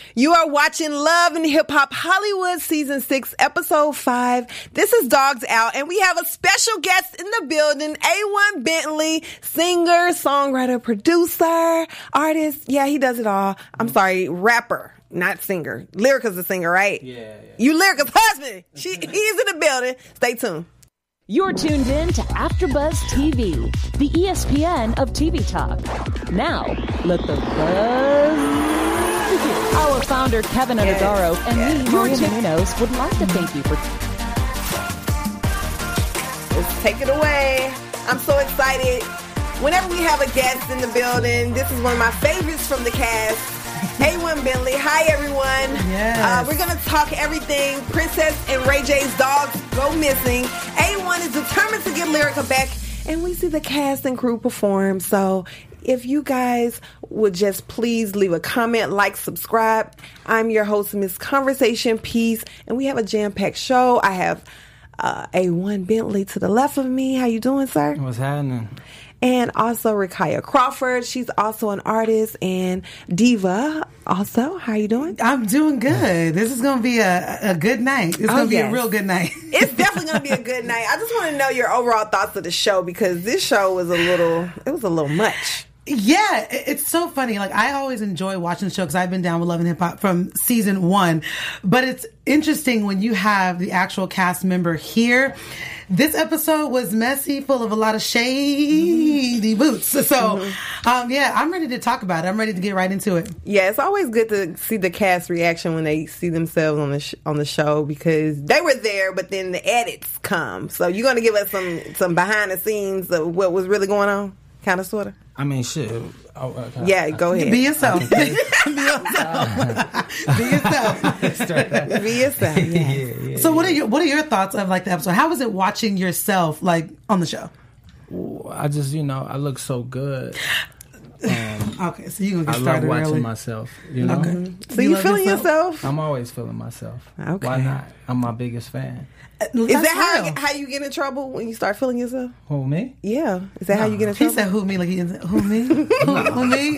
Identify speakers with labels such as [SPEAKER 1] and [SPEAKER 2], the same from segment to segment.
[SPEAKER 1] You are watching Love and Hip Hop Hollywood Season 6, Episode 5. This is Dogs Out, and we have a special guest in the building, A1 Bentley, singer, songwriter, producer, artist. Yeah, he does it all. I'm sorry, rapper, not singer. Lyrica's a singer, right?
[SPEAKER 2] Yeah.
[SPEAKER 1] You Lyrica's husband. He's in the building. Stay tuned.
[SPEAKER 3] You're tuned in to AfterBuzz TV, the ESPN of TV talk. Now, let the buzz begin. Our founder, Kevin Undergaro, and me, Maria Menounos, would like to thank you for...
[SPEAKER 1] Let's take it away. I'm so excited. Whenever we have a guest in the building, this is one of my favorites from the cast, A1 Bentley. Hi, everyone.
[SPEAKER 4] Yes.
[SPEAKER 1] We're going to talk everything Princess and Ray J's dogs go missing. A1 is determined to get Lyrica back, and we see the cast and crew perform. So if you guys would just please leave a comment, like, subscribe. I'm your host, Miss Conversation Peace, and we have a jam-packed show. I have A1 Bentley to the left of me. How you doing, sir?
[SPEAKER 2] What's happening?
[SPEAKER 1] And also Rakaya Crawford. She's also an artist and diva. Also, how you doing?
[SPEAKER 4] I'm doing good. This is going to be a good night. It's going to be a real good night.
[SPEAKER 1] It's definitely going to be a good night. I just want to know your overall thoughts of the show, because this show was a little much.
[SPEAKER 4] Yeah, it's so funny. Like, I always enjoy watching the show because I've been down with Love and Hip Hop from season 1. But it's interesting when you have the actual cast member here. This episode was messy, full of a lot of shady boots. So, I'm ready to talk about it. I'm ready to get right into it.
[SPEAKER 1] Yeah, it's always good to see the cast reaction when they see themselves on the show, because they were there, but then the edits come. So you're going to give us some behind the scenes of what was really going on, kind of, sort of.
[SPEAKER 2] I mean, shit.
[SPEAKER 1] Go ahead.
[SPEAKER 4] Be yourself. Be yourself.
[SPEAKER 1] Be yourself.
[SPEAKER 4] Yeah. So what are your thoughts of like the episode? How was it watching yourself like on the show?
[SPEAKER 2] I just, I look so good.
[SPEAKER 4] Okay, so you're gonna get started
[SPEAKER 2] I love watching
[SPEAKER 4] early.
[SPEAKER 2] myself. You know?
[SPEAKER 4] Okay.
[SPEAKER 1] So you feeling yourself?
[SPEAKER 2] I'm always feeling myself.
[SPEAKER 1] Okay.
[SPEAKER 2] Why not? I'm my biggest fan.
[SPEAKER 1] Is that how you get in trouble, when you start feeling yourself?
[SPEAKER 2] Who, me?
[SPEAKER 1] Yeah. Is that how you get in trouble?
[SPEAKER 4] He said, "Who me?" Like he said, "Who me? Who me?"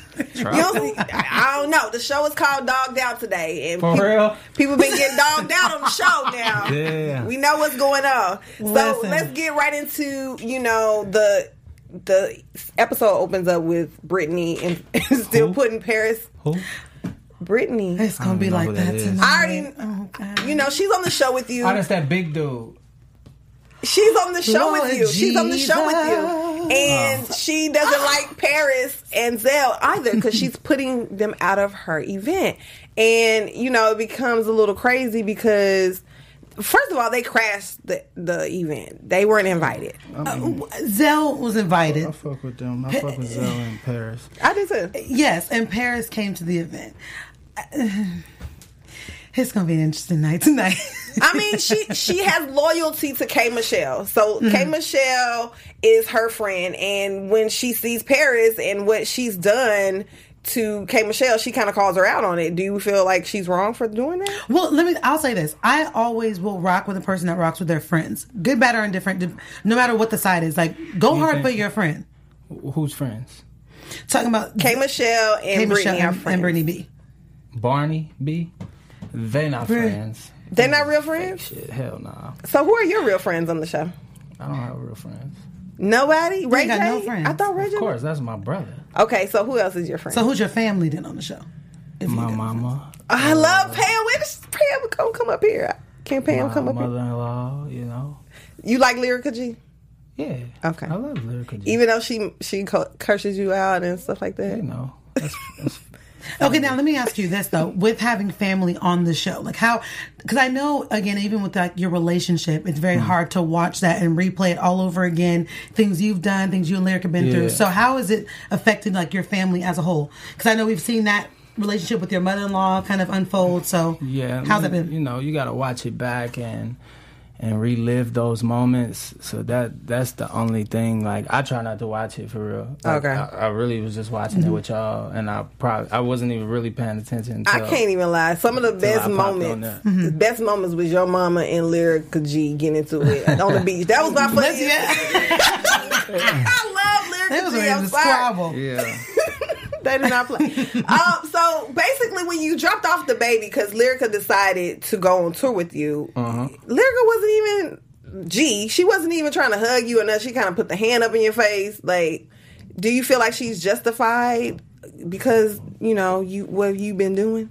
[SPEAKER 1] I don't know. The show is called Dogged Out today, and
[SPEAKER 2] real,
[SPEAKER 1] people been getting dogged out on the show now.
[SPEAKER 2] Yeah,
[SPEAKER 1] we know what's going on. So let's get right into the episode opens up with Brittany and still putting Paris.
[SPEAKER 2] Who?
[SPEAKER 1] Brittany.
[SPEAKER 4] It's gonna be like that tonight.
[SPEAKER 1] I already, she's on the show with you.
[SPEAKER 2] Oh, that's that big dude.
[SPEAKER 1] She's on the show
[SPEAKER 4] Lord
[SPEAKER 1] with you. She's on the show with you. And she doesn't like Paris and Zell either, because she's putting them out of her event. And, it becomes a little crazy because, first of all, they crashed the event. They weren't invited.
[SPEAKER 4] Zell was invited.
[SPEAKER 2] I fuck with them. I fuck with Zell and Paris.
[SPEAKER 1] I did too.
[SPEAKER 4] Yes, and Paris came to the event. It's gonna be an interesting night tonight.
[SPEAKER 1] I mean, she has loyalty to K Michelle. So K Michelle is her friend, and when she sees Paris and what she's done to K Michelle, she kind of calls her out on it. Do you feel like she's wrong for doing that?
[SPEAKER 4] Well, I'll say this. I always will rock with a person that rocks with their friends. Good, bad, or indifferent, no matter what the side is. Like, go hard for your friend.
[SPEAKER 2] Who's friends?
[SPEAKER 4] Talking about
[SPEAKER 1] K Michelle and Brittany are friends.
[SPEAKER 4] And Brittany B.
[SPEAKER 2] Barney B. They're not friends.
[SPEAKER 1] They're not real friends?
[SPEAKER 2] Shit, hell no. Nah.
[SPEAKER 1] So who are your real friends on the show?
[SPEAKER 2] I don't have real friends.
[SPEAKER 1] Nobody? Ray
[SPEAKER 4] got
[SPEAKER 1] J?
[SPEAKER 4] no friends.
[SPEAKER 1] I thought Ray J.
[SPEAKER 2] Of course, that's my brother.
[SPEAKER 1] Okay, so who else is your friend?
[SPEAKER 4] So who's your family then on the show?
[SPEAKER 2] My mama.
[SPEAKER 1] I love Pam. When is Pam come up here? Can Pam come up here?
[SPEAKER 2] My mother-in-law,
[SPEAKER 1] You like Lyrica G?
[SPEAKER 2] Yeah.
[SPEAKER 1] Okay.
[SPEAKER 2] I love Lyrica G.
[SPEAKER 1] Even though she curses you out and stuff like that?
[SPEAKER 2] That's
[SPEAKER 4] Okay, now let me ask you this though: with having family on the show, like how? Because I know, again, even with like your relationship, it's very hard to watch that and replay it all over again. Things you've done, things you and Lyric have been through. So how has it affected like your family as a whole? Because I know we've seen that relationship with your mother-in-law kind of unfold. So how's that been?
[SPEAKER 2] You got to watch it back and relive those moments. So that's the only thing. Like, I try not to watch it for real. Like,
[SPEAKER 1] okay.
[SPEAKER 2] I really was just watching it with y'all, and I wasn't even really paying attention.
[SPEAKER 1] I can't even lie. Some of the best moments, the best moments was your mama and Lyrica G getting into it on the beach. That was my funniest. I love Lyrica G. I'm sorry.
[SPEAKER 2] Yeah.
[SPEAKER 1] They do not play. So basically, when you dropped off the baby, because Lyrica decided to go on tour with you, Lyrica wasn't even she wasn't even trying to hug you or nothing. She kind of put the hand up in your face. Like, do you feel like she's justified because what have you been doing?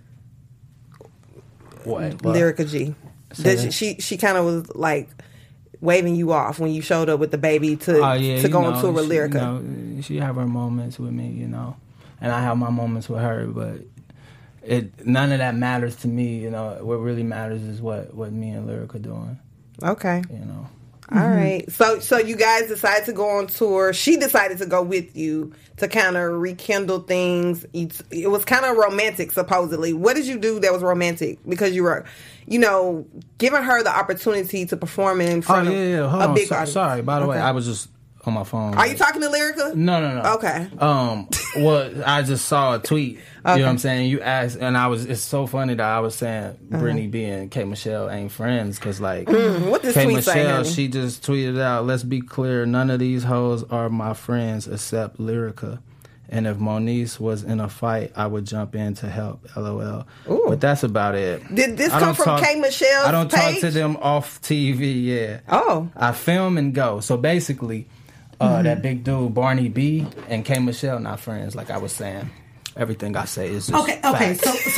[SPEAKER 2] What?
[SPEAKER 1] Lyrica G. She kind of was like waving you off when you showed up with the baby to go on tour with Lyrica.
[SPEAKER 2] She have her moments with me, and I have my moments with her, but none of that matters to me. What really matters is what me and Lyrica doing.
[SPEAKER 1] Okay. All right. So you guys decided to go on tour. She decided to go with you to kind of rekindle things. It was kind of romantic, supposedly. What did you do that was romantic? Because you were, giving her the opportunity to perform in front of a big audience.
[SPEAKER 2] Sorry, by the way, I was just on my phone.
[SPEAKER 1] Are you talking to Lyrica?
[SPEAKER 2] No.
[SPEAKER 1] Okay.
[SPEAKER 2] Well, I just saw a tweet. Okay. You know what I'm saying? You asked, and it's so funny that I was saying Brittany B and K. Michelle ain't friends, because what does K. Michelle, she just tweeted out, "Let's be clear, none of these hoes are my friends except Lyrica. And if Moniece was in a fight, I would jump in to help, LOL." Ooh. But that's about it.
[SPEAKER 1] Did this come from K. Michelle's
[SPEAKER 2] I don't
[SPEAKER 1] page?
[SPEAKER 2] talk to them off TV, yeah.
[SPEAKER 1] Oh.
[SPEAKER 2] I film and go. So basically, that big dude, Barney B, and K. Michelle not friends, like I was saying. Everything I say is just
[SPEAKER 4] okay. So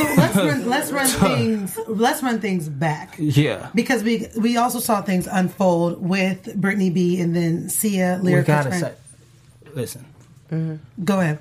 [SPEAKER 4] let's run things back.
[SPEAKER 2] Yeah,
[SPEAKER 4] because we also saw things unfold with Brittany B and then Sia, Lyrica's
[SPEAKER 2] we gotta
[SPEAKER 4] friend.
[SPEAKER 2] say, listen.
[SPEAKER 4] Go ahead.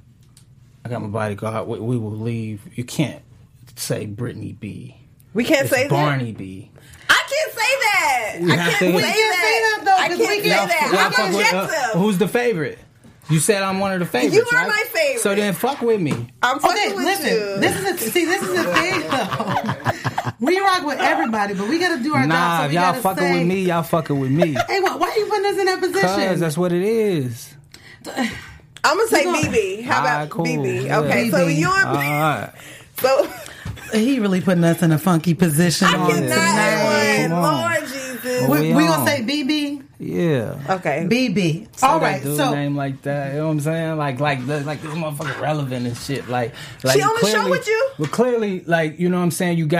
[SPEAKER 2] I got my bodyguard. We will leave. You can't say Brittany B.
[SPEAKER 1] We can't say
[SPEAKER 2] Barney
[SPEAKER 1] that.
[SPEAKER 2] B.
[SPEAKER 1] I can't say that. I can't say that. I can't say that. I'm objective.
[SPEAKER 2] Who's the favorite? You said I'm one of the favorites.
[SPEAKER 1] You are
[SPEAKER 2] right?
[SPEAKER 1] my favorite.
[SPEAKER 2] So then fuck with me.
[SPEAKER 1] I'm fucking with you.
[SPEAKER 4] This is the thing though. We rock with everybody, but we gotta do our job.
[SPEAKER 2] Nah,
[SPEAKER 4] So
[SPEAKER 2] if y'all fucking with me, y'all fucking with me.
[SPEAKER 4] Hey, why are you putting us in that position?
[SPEAKER 2] Because that's what it is.
[SPEAKER 1] I'm gonna say BB. How about
[SPEAKER 2] cool.
[SPEAKER 1] BB?
[SPEAKER 2] Yeah.
[SPEAKER 1] Okay, so you and
[SPEAKER 2] all right.
[SPEAKER 1] So
[SPEAKER 4] he really putting us in a funky position.
[SPEAKER 1] I
[SPEAKER 4] tonight.
[SPEAKER 1] Lord Jesus.
[SPEAKER 4] We gonna say BB.
[SPEAKER 2] Yeah.
[SPEAKER 1] Okay.
[SPEAKER 4] BB. All right.
[SPEAKER 2] So name like that. You know what I'm saying? Like this motherfucker relevant and shit. Like
[SPEAKER 1] she on the show with you?
[SPEAKER 2] But clearly, you know what I'm saying? You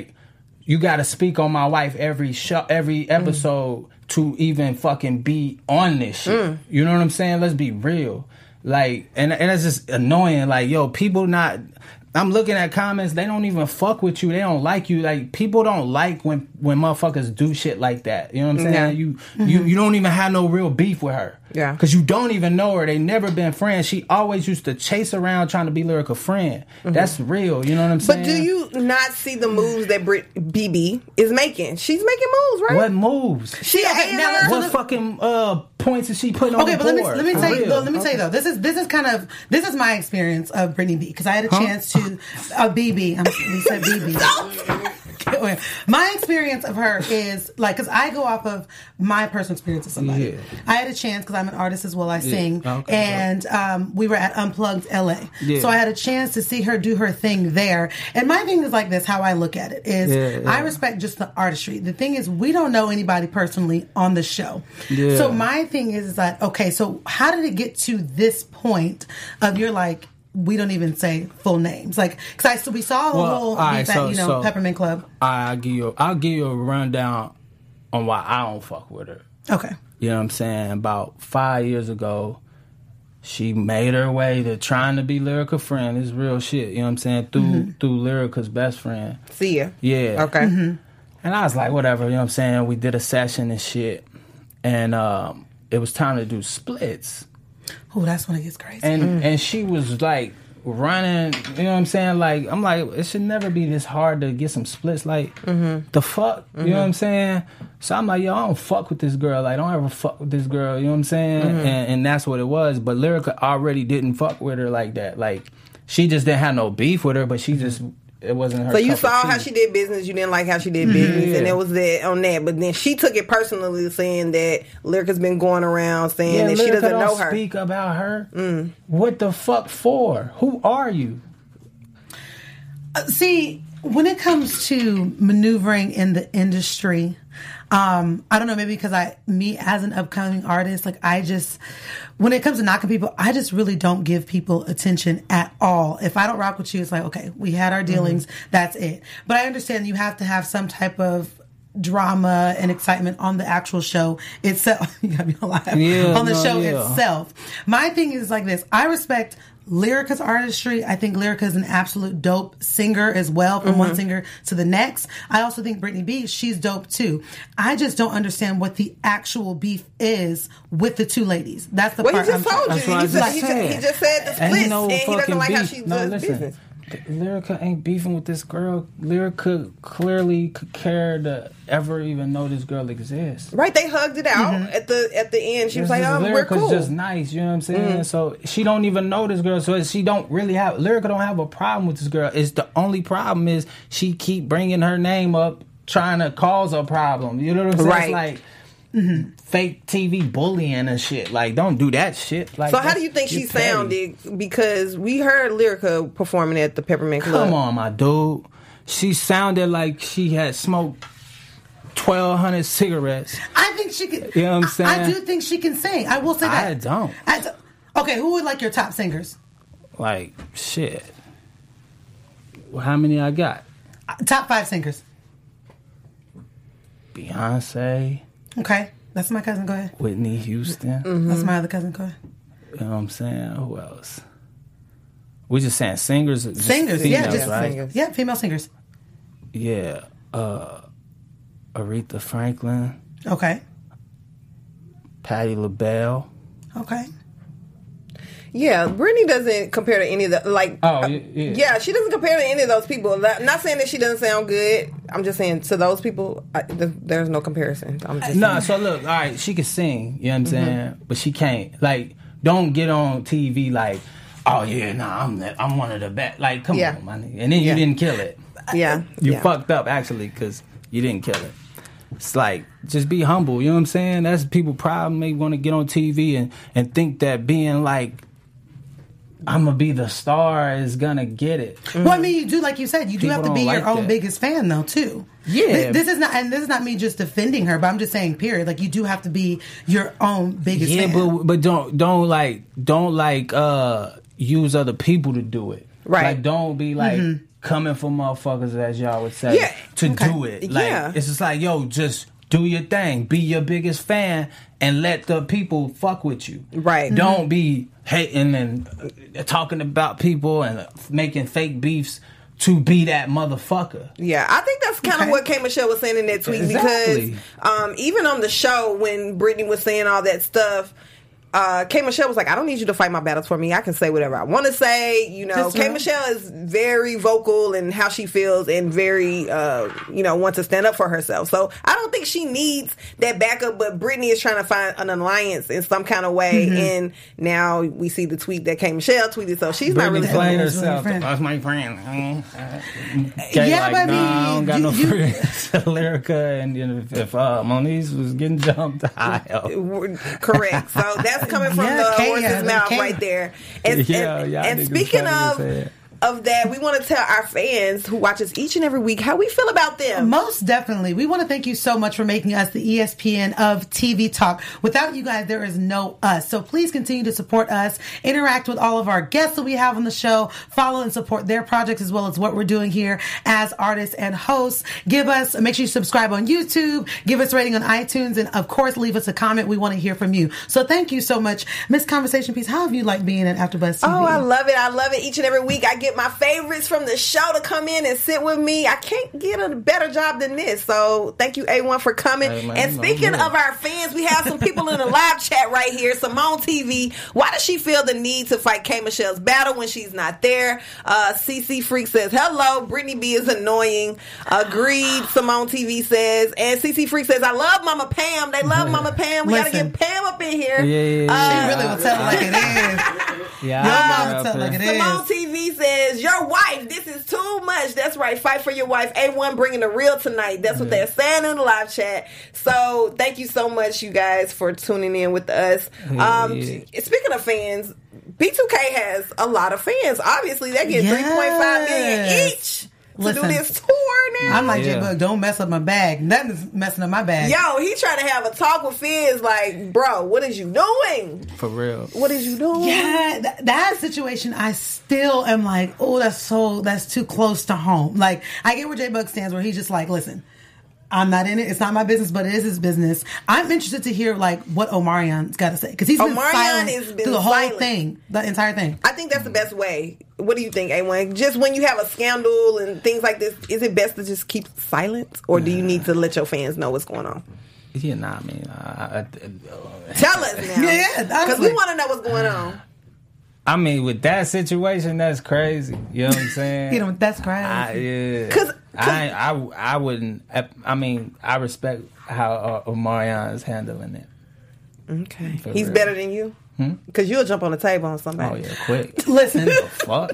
[SPEAKER 2] gotta speak on my wife every episode to even fucking be on this shit. You know what I'm saying? Let's be real. And it's just annoying. People not. I'm looking at comments. They don't even fuck with you. They don't like you. Like, people don't like when motherfuckers do shit like that. You know what I'm saying?
[SPEAKER 1] Yeah.
[SPEAKER 2] You don't even have no real beef with her.
[SPEAKER 1] Yeah.
[SPEAKER 2] Because you don't even know her. They never been friends. She always used to chase around trying to be Lyrica friend. That's real. You know what I'm saying?
[SPEAKER 1] But do you not see the moves that BB is making? She's making moves, right?
[SPEAKER 2] What moves?
[SPEAKER 1] She
[SPEAKER 2] what fucking points is she putting on the board?
[SPEAKER 4] Okay, but let me tell you though. This is my experience of Brittany B, because I had a chance to BB. We said BB. My experience of her is because I go off of my personal experience with somebody. Yeah. I had a chance because I'm an artist as well. I sing, and we were at Unplugged LA, so I had a chance to see her do her thing there. And my thing is like this: how I look at it is, I respect just the artistry. The thing is, we don't know anybody personally on the show, so my thing is that okay. So how did it get to this point of you're like? We don't even say full names, because we saw the whole beef at Peppermint Club.
[SPEAKER 2] I'll give you a rundown on why I don't fuck with her.
[SPEAKER 4] Okay,
[SPEAKER 2] you know what I'm saying? About 5 years ago, she made her way to trying to be Lyrica friend. It's real shit. You know what I'm saying? Through Lyrica's best friend.
[SPEAKER 1] Sia.
[SPEAKER 2] Yeah.
[SPEAKER 1] Okay.
[SPEAKER 2] And I was like, whatever. You know what I'm saying? We did a session and shit, and it was time to do splits.
[SPEAKER 4] Oh, that's when it gets crazy.
[SPEAKER 2] And she was like running, you know what I'm saying? I'm like, it should never be this hard to get some splits. The fuck? You know what I'm saying? So I'm like, yo, I don't fuck with this girl. Don't ever fuck with this girl. You know what I'm saying? And that's what it was. But Lyrica already didn't fuck with her like that. She just didn't have no beef with her, but she just... It wasn't her.
[SPEAKER 1] So you saw how she did business. You didn't like how she did business, and it was that on that. But then she took it personally, saying that Lyrica's been going around saying that she doesn't know her.
[SPEAKER 2] Speak about her. What the fuck for? Who are you?
[SPEAKER 4] See, When it comes to maneuvering in the industry, I don't know, maybe because me as an upcoming artist, like when it comes to knocking people, I just really don't give people attention at all. If I don't rock with you, it's like, okay, we had our dealings, that's it. But I understand you have to have some type of drama and excitement on the actual show itself. You got me alive. On the show itself. My thing is like this. I respect Lyrica's artistry. I think Lyrica is an absolute dope singer as well, from one singer to the next. I also think Brittany B, she's dope too. I just don't understand what the actual beef is with the two ladies. That's the part.
[SPEAKER 1] He just told you. He just said the splits, and he doesn't like how she does business.
[SPEAKER 2] Lyrica ain't beefing with this girl. Lyrica clearly could care to ever even know this girl exists.
[SPEAKER 1] Right, they hugged it out at the end. She was like, "Oh, we're cool."
[SPEAKER 2] Lyrica's just nice, you know what I'm saying? So she don't even know this girl. So she don't really have Lyrica don't have a problem with this girl. It's the only problem is she keep bringing her name up, trying to cause a problem. You know what I'm saying?
[SPEAKER 1] Right.
[SPEAKER 2] It's like. Fake TV bullying and shit. Like, don't do that shit. Like,
[SPEAKER 1] so how do you think she sounded? Because we heard Lyrica performing at the Peppermint Club.
[SPEAKER 2] Come on, my dude. She sounded like she had smoked 1,200 cigarettes.
[SPEAKER 4] I think she could.
[SPEAKER 2] You know what I'm saying?
[SPEAKER 4] I do think she can sing. I will say that.
[SPEAKER 2] I don't.
[SPEAKER 4] Okay, who would like your top singers?
[SPEAKER 2] Like, shit. Well, how many I got?
[SPEAKER 4] Top 5 singers.
[SPEAKER 2] Beyonce.
[SPEAKER 4] Okay, that's my cousin. Go ahead.
[SPEAKER 2] Whitney Houston.
[SPEAKER 4] That's my other cousin. Go ahead.
[SPEAKER 2] You know what I'm saying? Who else? We just saying singers.
[SPEAKER 4] Singers,
[SPEAKER 2] females,
[SPEAKER 4] just
[SPEAKER 2] right?
[SPEAKER 4] singers. Yeah, female singers.
[SPEAKER 2] Yeah. Aretha Franklin.
[SPEAKER 4] Okay.
[SPEAKER 2] Patti LaBelle.
[SPEAKER 4] Okay.
[SPEAKER 1] Yeah, Brittany doesn't compare to any of the
[SPEAKER 2] yeah,
[SPEAKER 1] she doesn't compare to any of those people. Not saying that she doesn't sound good. I'm just saying to those people, there's no comparison. I'm just saying.
[SPEAKER 2] So look, all right, she can sing, you know what I'm saying, but she can't. Like, don't get on TV like, oh yeah, I'm one of the best. Like, come on, my nigga, and then you didn't kill it.
[SPEAKER 1] Yeah,
[SPEAKER 2] you fucked up actually because you didn't kill it. It's like, just be humble, you know what I'm saying? That's people's problem. They want to get on TV and think that being like, I'm gonna be the star is gonna get it.
[SPEAKER 4] Well, I mean, you do, like you said, you do have to be your own biggest fan, though, too.
[SPEAKER 2] Yeah,
[SPEAKER 4] this is not me just defending her, but I'm just saying, period. Like, you do have to be your own biggest fan.
[SPEAKER 2] Yeah, but don't use other people to do it.
[SPEAKER 1] Right.
[SPEAKER 2] Like, don't be like coming for motherfuckers, as y'all would say, do it. Like, it's just like, yo, just do your thing. Be your biggest fan and let the people fuck with you.
[SPEAKER 1] Right.
[SPEAKER 2] Don't be hating and talking about people and making fake beefs to be that motherfucker.
[SPEAKER 1] Yeah, I think that's kind of what K. Michelle was saying in that tweet because even on the show when Brittany was saying all that stuff, K. Michelle was like, I don't need you to fight my battles for me. I can say whatever I want to say. You know, K. Michelle is very vocal in how she feels and very, wants to stand up for herself. So I don't think she needs that backup, but Brittany is trying to find an alliance in some kind of way. And now we see the tweet that K. Michelle tweeted. So she's
[SPEAKER 2] Brittany
[SPEAKER 1] not really
[SPEAKER 2] playing herself. That's my friend.
[SPEAKER 4] I mean,
[SPEAKER 2] I don't got no friends. Lyrica, and if Moniece was getting jumped, I help.
[SPEAKER 1] Correct. So that's coming from the horse's mouth right there. And speaking of that, we want to tell our fans who watch us each and every week how we feel about them.
[SPEAKER 4] Most definitely. We want to thank you so much for making us the ESPN of TV Talk. Without you guys, there is no us. So please continue to support us, interact with all of our guests that we have on the show, follow and support their projects as well as what we're doing here as artists and hosts. Make sure you subscribe on YouTube, give us a rating on iTunes, and of course, leave us a comment. We want to hear from you. So thank you so much. Miss Conversation Piece, how have you liked being at AfterBuzz TV?
[SPEAKER 1] Oh, I love it. I love it. Each and every week I get my favorites from the show to come in and sit with me. I can't get a better job than this. So thank you, A1, for coming. Hey, man, and speaking of our fans, we have some people in the live chat right here. Simone TV, why does she feel the need to fight K. Michelle's battle when she's not there? CC Freak says, hello, Brittany B is annoying. Agreed, Simone TV says. And CC Freak says, I love Mama Pam. They love Mama Pam. We got to get Pam up in here.
[SPEAKER 2] Yeah.
[SPEAKER 4] She really will tell it like it is.
[SPEAKER 2] Yeah,
[SPEAKER 4] your mama tell it like it is.
[SPEAKER 1] Simone TV says, your wife, this is too much. That's right. Fight for your wife. A1 bringing the real tonight. That's what they're saying in the live chat. So thank you so much, you guys, for tuning in with us. Speaking of fans, B2K has a lot of fans. Obviously, they get 3.5 million each.
[SPEAKER 4] Listen,
[SPEAKER 1] do this tour now.
[SPEAKER 4] I'm like, J-Bug, don't mess up my bag. Nothing's messing up my bag.
[SPEAKER 1] Yo, he trying to have a talk with Fizz like, bro, what is you doing?
[SPEAKER 2] For real.
[SPEAKER 1] What is you doing?
[SPEAKER 4] Yeah, that situation, I still am like, oh, that's too close to home. Like, I get where J-Bug stands, where he's just like, listen, I'm not in it. It's not my business, but it is his business. I'm interested to hear like what Omarion's got to say, because he's been silent through the whole thing, the entire thing.
[SPEAKER 1] I think that's the best way. What do you think, A1? Just when you have a scandal and things like this, is it best to just keep silent, or do you need to let your fans know what's going on?
[SPEAKER 2] Yeah, nah, I mean,
[SPEAKER 1] tell us now.
[SPEAKER 4] Yeah,
[SPEAKER 1] because we want to know what's going on.
[SPEAKER 2] I mean, with that situation, that's crazy. You know what I'm saying?
[SPEAKER 4] That's crazy.
[SPEAKER 2] Yeah. I wouldn't. I mean, I respect how Omarion is handling it.
[SPEAKER 1] Okay, he's better than you. Because you'll jump on the table on somebody.
[SPEAKER 2] Oh yeah, quick.
[SPEAKER 4] Listen,
[SPEAKER 2] fuck.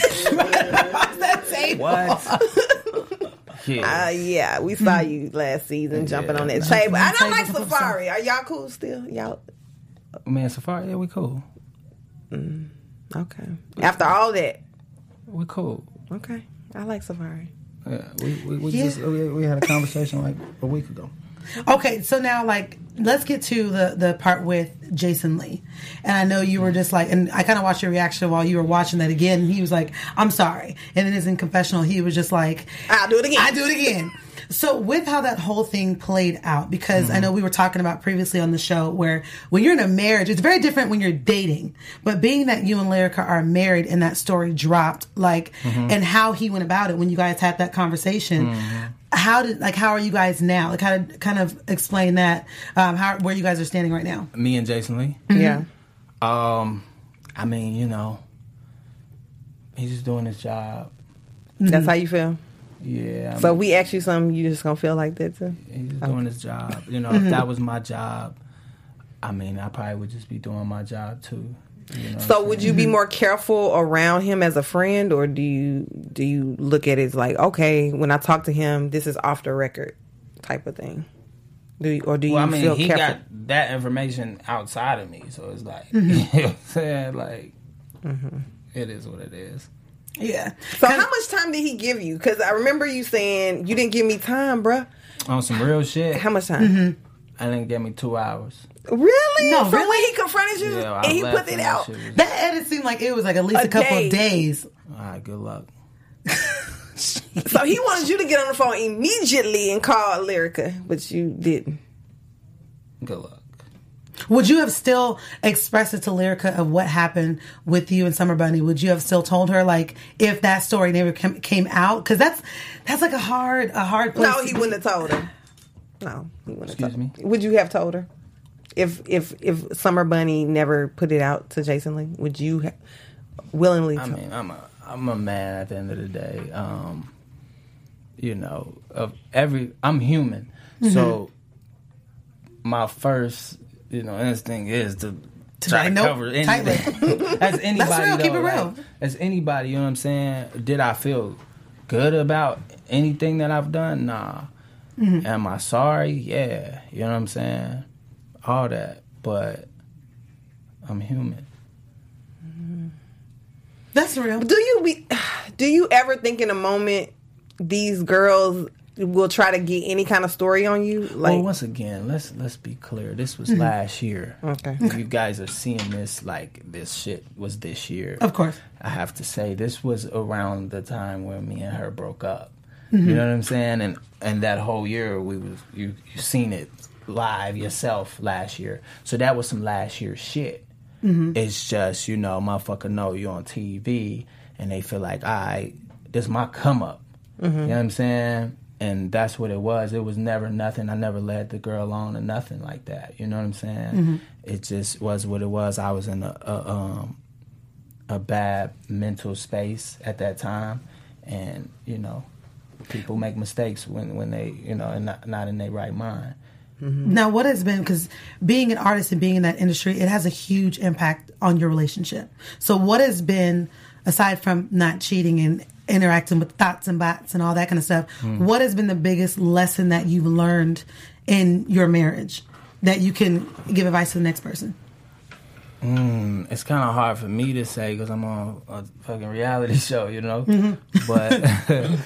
[SPEAKER 4] That table.
[SPEAKER 2] What?
[SPEAKER 1] Yeah, we saw you last season jumping on that table. I don't like Safari. Are y'all cool still? Y'all?
[SPEAKER 2] Man, Safari, yeah, we cool.
[SPEAKER 1] Okay. After all that,
[SPEAKER 2] we cool.
[SPEAKER 1] Okay, I like Safari.
[SPEAKER 2] Yeah, we had a conversation like a week ago.
[SPEAKER 4] Okay, so now like let's get to the part with Jason Lee. And I know you were just like, and I kind of watched your reaction while you were watching that again. He was like, I'm sorry. And in his confessional, he was just like,
[SPEAKER 1] I'll do it
[SPEAKER 4] again. So with how that whole thing played out, because I know we were talking about previously on the show where when you're in a marriage, it's very different when you're dating. But being that you and Lyrica are married and that story dropped, like, and how he went about it when you guys had that conversation, how are you guys now? Like, how to kind of explain that, where you guys are standing right now?
[SPEAKER 2] Me and Jason Lee?
[SPEAKER 1] Yeah.
[SPEAKER 2] I mean, you know, he's just doing his job.
[SPEAKER 1] That's how you feel?
[SPEAKER 2] Yeah.
[SPEAKER 1] So we ask you something, you just gonna feel like that too?
[SPEAKER 2] He's doing his job. You know, if that was my job, I mean, I probably would just be doing my job too. You know
[SPEAKER 1] so would you be more careful around him as a friend, or do you look at it as like, okay, when I talk to him, this is off the record type of thing? Do you feel careful?
[SPEAKER 2] He got that information outside of me, so it's like, you know what I'm saying? Like, it is what it is.
[SPEAKER 4] Yeah.
[SPEAKER 1] So how much time did he give you? Because I remember you saying you didn't give me time, bruh.
[SPEAKER 2] On some real shit.
[SPEAKER 1] How much time?
[SPEAKER 2] I didn't give me 2 hours.
[SPEAKER 1] Really?
[SPEAKER 4] No,
[SPEAKER 1] From when he confronted you
[SPEAKER 2] Yeah,
[SPEAKER 1] and he put it out?
[SPEAKER 4] That edit seemed like it was like at least a couple of days.
[SPEAKER 2] All right, good luck.
[SPEAKER 1] So he wanted you to get on the phone immediately and call Lyrica, but you didn't.
[SPEAKER 2] Good luck.
[SPEAKER 4] Would you have still expressed it to Lyrica of what happened with you and Summer Bunny? Would you have still told her, like, if that story never came out? Because that's like a hard place.
[SPEAKER 1] No, he wouldn't have told her. No, he wouldn't have told her.
[SPEAKER 2] Excuse me?
[SPEAKER 1] Would you have told her? If Summer Bunny never put it out to Jason Lee, would you willingly tell her?
[SPEAKER 2] I mean, I'm a man at the end of the day. You know, I'm human. So my first, instinct is to try to cover anything. As anybody,
[SPEAKER 4] that's real.
[SPEAKER 2] Though,
[SPEAKER 4] keep it real.
[SPEAKER 2] As anybody, you know what I'm saying? Did I feel good about anything that I've done? Nah. Am I sorry? Yeah. You know what I'm saying? All that. But I'm human.
[SPEAKER 4] That's real.
[SPEAKER 1] Do you ever think in a moment these girls will try to get any kind of story on you? Like,
[SPEAKER 2] well, once again, let's be clear. This was last year.
[SPEAKER 1] Okay.
[SPEAKER 2] You guys are seeing this like this shit was this year.
[SPEAKER 4] Of course.
[SPEAKER 2] I have to say this was around the time where me and her broke up. You know what I'm saying? And that whole year you seen it live yourself last year. So that was some last year shit. It's just, motherfucker know you on TV and they feel like, all right, this my come up. You know what I'm saying? And that's what it was. It was never nothing. I never led the girl on or nothing like that. You know what I'm saying? It just was what it was. I was in a bad mental space at that time. And, people make mistakes when they, not in their right mind.
[SPEAKER 4] Now, what has been, because being an artist and being in that industry, it has a huge impact on your relationship. So what has been, aside from not cheating and interacting with thoughts and bots and all that kind of stuff, what has been the biggest lesson that you've learned in your marriage that you can give advice to the next person?
[SPEAKER 2] It's kind of hard for me to say because I'm on a fucking reality show, But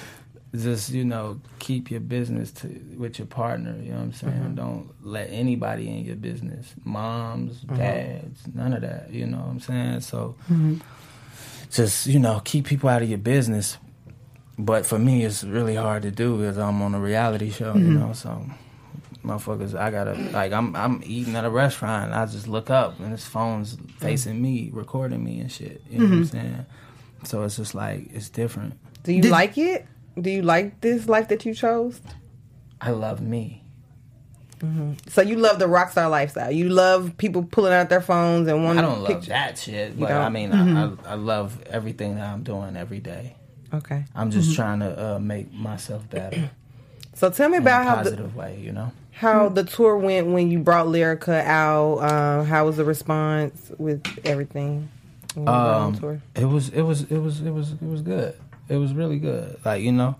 [SPEAKER 2] just, you know, keep your business with your partner, you know what I'm saying? Don't let anybody in your business. Moms, dads, none of that, you know what I'm saying? So just, you know, keep people out of your business. But for me, it's really hard to do because I'm on a reality show, you know, so motherfuckers, I gotta, like, I'm eating at a restaurant, I just look up and his phone's facing me, recording me and shit, you know what I'm saying? So it's just like, it's different.
[SPEAKER 1] Do you like it? Do you like this life that you chose?
[SPEAKER 2] I love me.
[SPEAKER 1] So you love the rock star lifestyle. You love people pulling out their phones and wanting
[SPEAKER 2] I don't love that shit, but I mean, I love everything that I'm doing every day.
[SPEAKER 1] Okay.
[SPEAKER 2] I'm just trying to make myself better.
[SPEAKER 1] So tell me about how
[SPEAKER 2] positive way, you know?
[SPEAKER 1] How the tour went when you brought Lyrica out. How was the response with everything? When you brought on tour?
[SPEAKER 2] It was good. It was really good. Like, you know,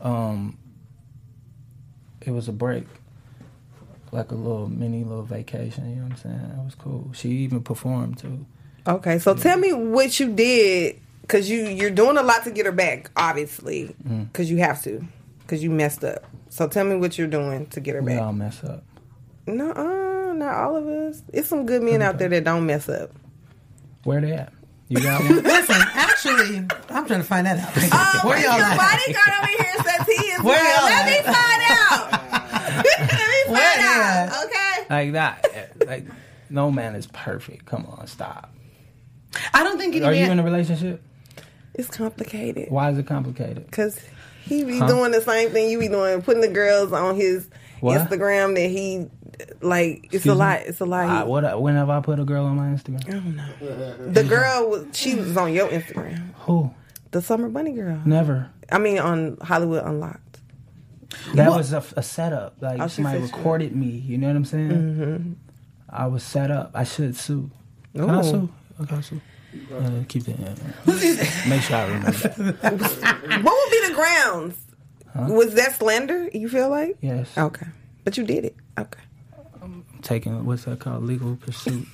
[SPEAKER 2] it was a break. Like a little vacation, you know what I'm saying? It was cool. She even performed too.
[SPEAKER 1] Okay, so tell me what you did, because you're doing a lot to get her back, obviously, because you have to, because you messed up. So tell me what you're doing to get her back.
[SPEAKER 2] We all mess up.
[SPEAKER 1] No, not all of us. It's some good men out there that don't mess up.
[SPEAKER 2] Where they at? You got one?
[SPEAKER 4] Listen, actually, I'm trying to find that out. Where y'all
[SPEAKER 1] your
[SPEAKER 4] at?
[SPEAKER 1] bodyguard over here says he is.
[SPEAKER 4] Where y'all
[SPEAKER 1] Let
[SPEAKER 4] at?
[SPEAKER 1] me find out. Let me find out. Okay.
[SPEAKER 2] Like that. Like, no man is perfect. Come on, stop.
[SPEAKER 4] I don't think
[SPEAKER 2] Are you in a relationship?
[SPEAKER 1] It's complicated.
[SPEAKER 2] Why is it complicated?
[SPEAKER 1] Because he be doing the same thing you be doing, putting the girls on his Instagram that he, like, it's
[SPEAKER 2] Excuse
[SPEAKER 1] a lot.
[SPEAKER 2] me?
[SPEAKER 1] It's a lot.
[SPEAKER 2] When have I put a girl on my Instagram?
[SPEAKER 1] I don't know. The girl, she was on your Instagram.
[SPEAKER 2] Who?
[SPEAKER 1] The Summer Bunny girl.
[SPEAKER 2] Never.
[SPEAKER 1] I mean, on Hollywood Unlocked.
[SPEAKER 2] That was a setup. Like, somebody
[SPEAKER 1] said
[SPEAKER 2] recorded me. You know what I'm saying? I was set up. I should sue. Can I sue? Okay, I'll sue. Keep that in. Make sure I remember.
[SPEAKER 1] What would be the grounds? Huh? Was that slander, you feel like?
[SPEAKER 2] Yes.
[SPEAKER 1] Okay. But you did it. Okay.
[SPEAKER 2] I'm taking, what's that called? Legal pursuit.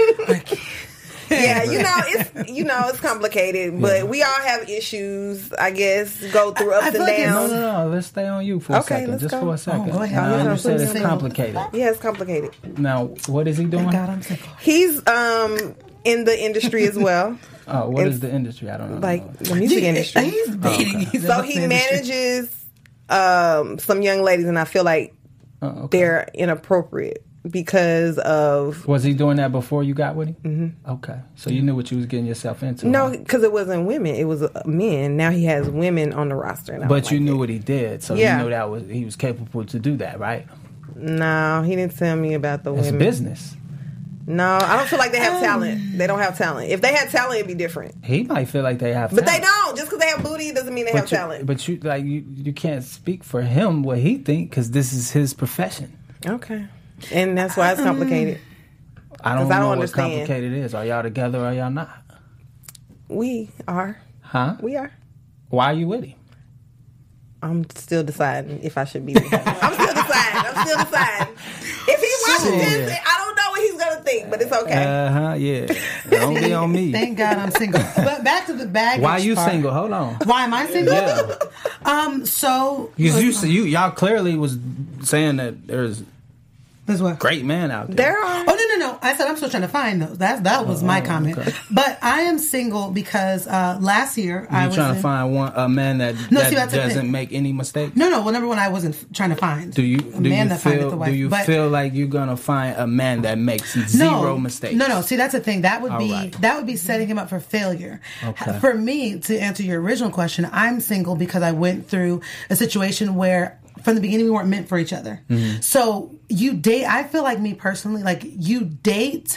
[SPEAKER 1] Yeah, it's complicated, but we all have issues, I guess, go through ups and downs.
[SPEAKER 2] No, let's stay on you for a second. Just for a second.
[SPEAKER 4] Go ahead.
[SPEAKER 2] You said it's complicated.
[SPEAKER 1] Yeah, it's complicated.
[SPEAKER 2] Now, what is he doing?
[SPEAKER 4] God, I'm sick.
[SPEAKER 1] He's in the industry as well.
[SPEAKER 2] Oh, what is the industry? I don't know.
[SPEAKER 1] Like the music industry.
[SPEAKER 4] He's dating.
[SPEAKER 2] Okay.
[SPEAKER 1] So he manages some young ladies, and I feel like they're inappropriate because of...
[SPEAKER 2] Was he doing that before you got with him? Mm-hmm. Okay. So you knew what you was getting yourself into.
[SPEAKER 1] No, because it wasn't women. It was men. Now he has women on the roster. And
[SPEAKER 2] but you knew what he did, so you knew he was capable to do that, right?
[SPEAKER 1] No, he didn't tell me about the women.
[SPEAKER 2] It's business.
[SPEAKER 1] No, I don't feel like they have talent. They don't have talent. If they had talent, it'd be different.
[SPEAKER 2] He might feel like they have
[SPEAKER 1] talent. But
[SPEAKER 2] talent.
[SPEAKER 1] they don't. Just because they have booty doesn't mean they have talent.
[SPEAKER 2] But you can't speak for him what he think, because this is his profession.
[SPEAKER 1] Okay. And that's why it's complicated.
[SPEAKER 2] I don't know what complicated is. Are y'all together or are y'all not?
[SPEAKER 1] We are.
[SPEAKER 2] Huh?
[SPEAKER 1] We are.
[SPEAKER 2] Why are you with him?
[SPEAKER 1] I'm still deciding if I should be with him. I'm still deciding. If he watches this, I don't know what he's going to think, but it's okay.
[SPEAKER 2] Yeah. Don't be on me.
[SPEAKER 4] Thank God I'm single. But back to the baggage.
[SPEAKER 2] Why are you
[SPEAKER 4] part.
[SPEAKER 2] single? Hold on.
[SPEAKER 4] Why am I single?
[SPEAKER 2] Yeah.
[SPEAKER 4] So...
[SPEAKER 2] Y'all clearly was saying that there's
[SPEAKER 4] what?
[SPEAKER 2] Great man out there.
[SPEAKER 1] There are.
[SPEAKER 4] Oh, no. I said I'm still trying to find those. That was my comment. Okay. But I am single because last year I was
[SPEAKER 2] trying to find a man that doesn't make any mistakes?
[SPEAKER 4] No. Well, number one, I wasn't trying to find
[SPEAKER 2] do you feel like you're gonna find a man that makes zero mistakes?
[SPEAKER 4] No. See, that's the thing. That would be setting him up for failure.
[SPEAKER 2] Okay.
[SPEAKER 4] For me, to answer your original question, I'm single because I went through a situation where from the beginning we weren't meant for each other. Mm-hmm. So you date, I feel like me personally, like you date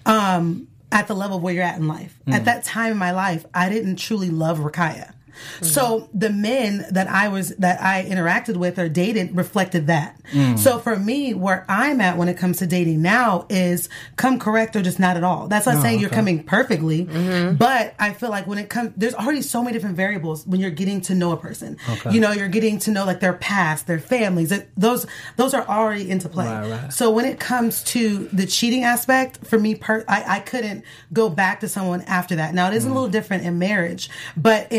[SPEAKER 4] at the level of where you're at in life. Mm-hmm. At that time in my life, I didn't truly love Rakaya. Mm-hmm. So the men that I interacted with or dated reflected that. Mm-hmm. So for me, where I'm at when it comes to dating now is come correct or just not at all. That's not saying you're coming perfectly, but I feel like when it comes, there's already so many different variables when you're getting to know a person. Okay. You know, you're getting to know like their past, their families. Those are already into play. Right. So when it comes to the cheating aspect, for me, I couldn't go back to someone after that. Now it is a little different in marriage, but in dating,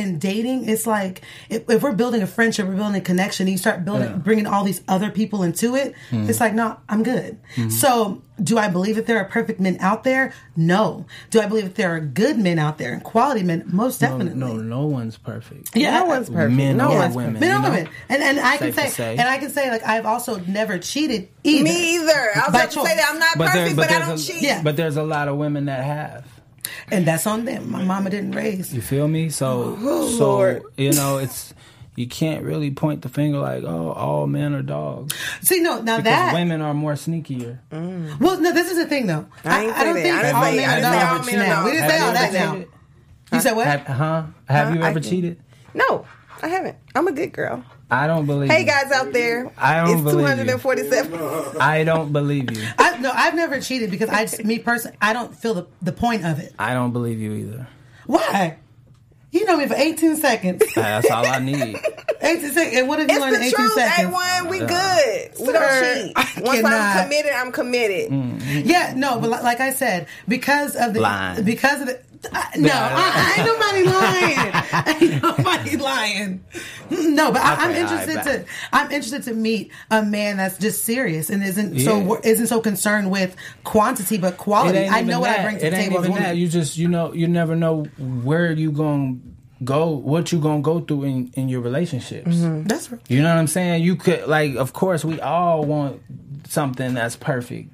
[SPEAKER 4] dating, it's like if we're building a friendship, we're building a connection, and you start bringing all these other people into it, it's like, no, I'm good. So do I believe that there are perfect men out there? No. Do I believe that there are good men out there and quality men? Most definitely.
[SPEAKER 2] No one's perfect.
[SPEAKER 4] Yeah,
[SPEAKER 1] no one's perfect.
[SPEAKER 2] Men
[SPEAKER 1] no
[SPEAKER 2] or
[SPEAKER 1] one's
[SPEAKER 2] women.
[SPEAKER 4] Men or women. And I
[SPEAKER 2] Safe
[SPEAKER 4] can
[SPEAKER 2] to
[SPEAKER 4] say,
[SPEAKER 2] say.
[SPEAKER 4] and I can say, like, I've also never cheated either.
[SPEAKER 1] Me either. I was
[SPEAKER 4] By
[SPEAKER 1] about to say that I'm not perfect, but I don't cheat.
[SPEAKER 4] Yeah.
[SPEAKER 2] But there's a lot of women that have.
[SPEAKER 4] And that's on them. My mama didn't raise.
[SPEAKER 2] You feel me? So,
[SPEAKER 1] Lord.
[SPEAKER 2] you know, you can't really point the finger like, oh, all men are dogs.
[SPEAKER 4] See, no, now
[SPEAKER 2] Because
[SPEAKER 4] that
[SPEAKER 2] women are more sneakier.
[SPEAKER 4] Well, no, this is the thing though. I don't think all men are dogs now. We didn't say all that now. You said what?
[SPEAKER 2] Have you ever cheated?
[SPEAKER 1] No, I haven't. I'm a good girl.
[SPEAKER 2] I don't believe
[SPEAKER 1] Hey
[SPEAKER 2] you.
[SPEAKER 1] guys out there,
[SPEAKER 2] I don't
[SPEAKER 1] it's
[SPEAKER 2] believe
[SPEAKER 1] 247.
[SPEAKER 2] I don't believe you.
[SPEAKER 4] I've never cheated because me personally, I don't feel the point of it.
[SPEAKER 2] I don't believe you either.
[SPEAKER 4] Why? You know me for 18 seconds.
[SPEAKER 2] That's all I need.
[SPEAKER 4] 18 seconds. And what have you done in
[SPEAKER 1] It's
[SPEAKER 4] 18
[SPEAKER 1] the truth,
[SPEAKER 4] seconds?
[SPEAKER 1] A1. We good. We don't cheat. Once I'm committed, I'm committed.
[SPEAKER 4] Yeah, no, but like I said, because of the
[SPEAKER 2] Lying.
[SPEAKER 4] because of the ain't nobody lying. Ain't nobody lying. No, but I'm interested to meet a man that's just serious and isn't so concerned with quantity but quality. I know what I bring to the table as a woman.
[SPEAKER 2] You never know where you gonna go, what you gonna go through in your relationships.
[SPEAKER 4] That's right.
[SPEAKER 2] You know what I'm saying? You could, like, of course, we all want something that's perfect.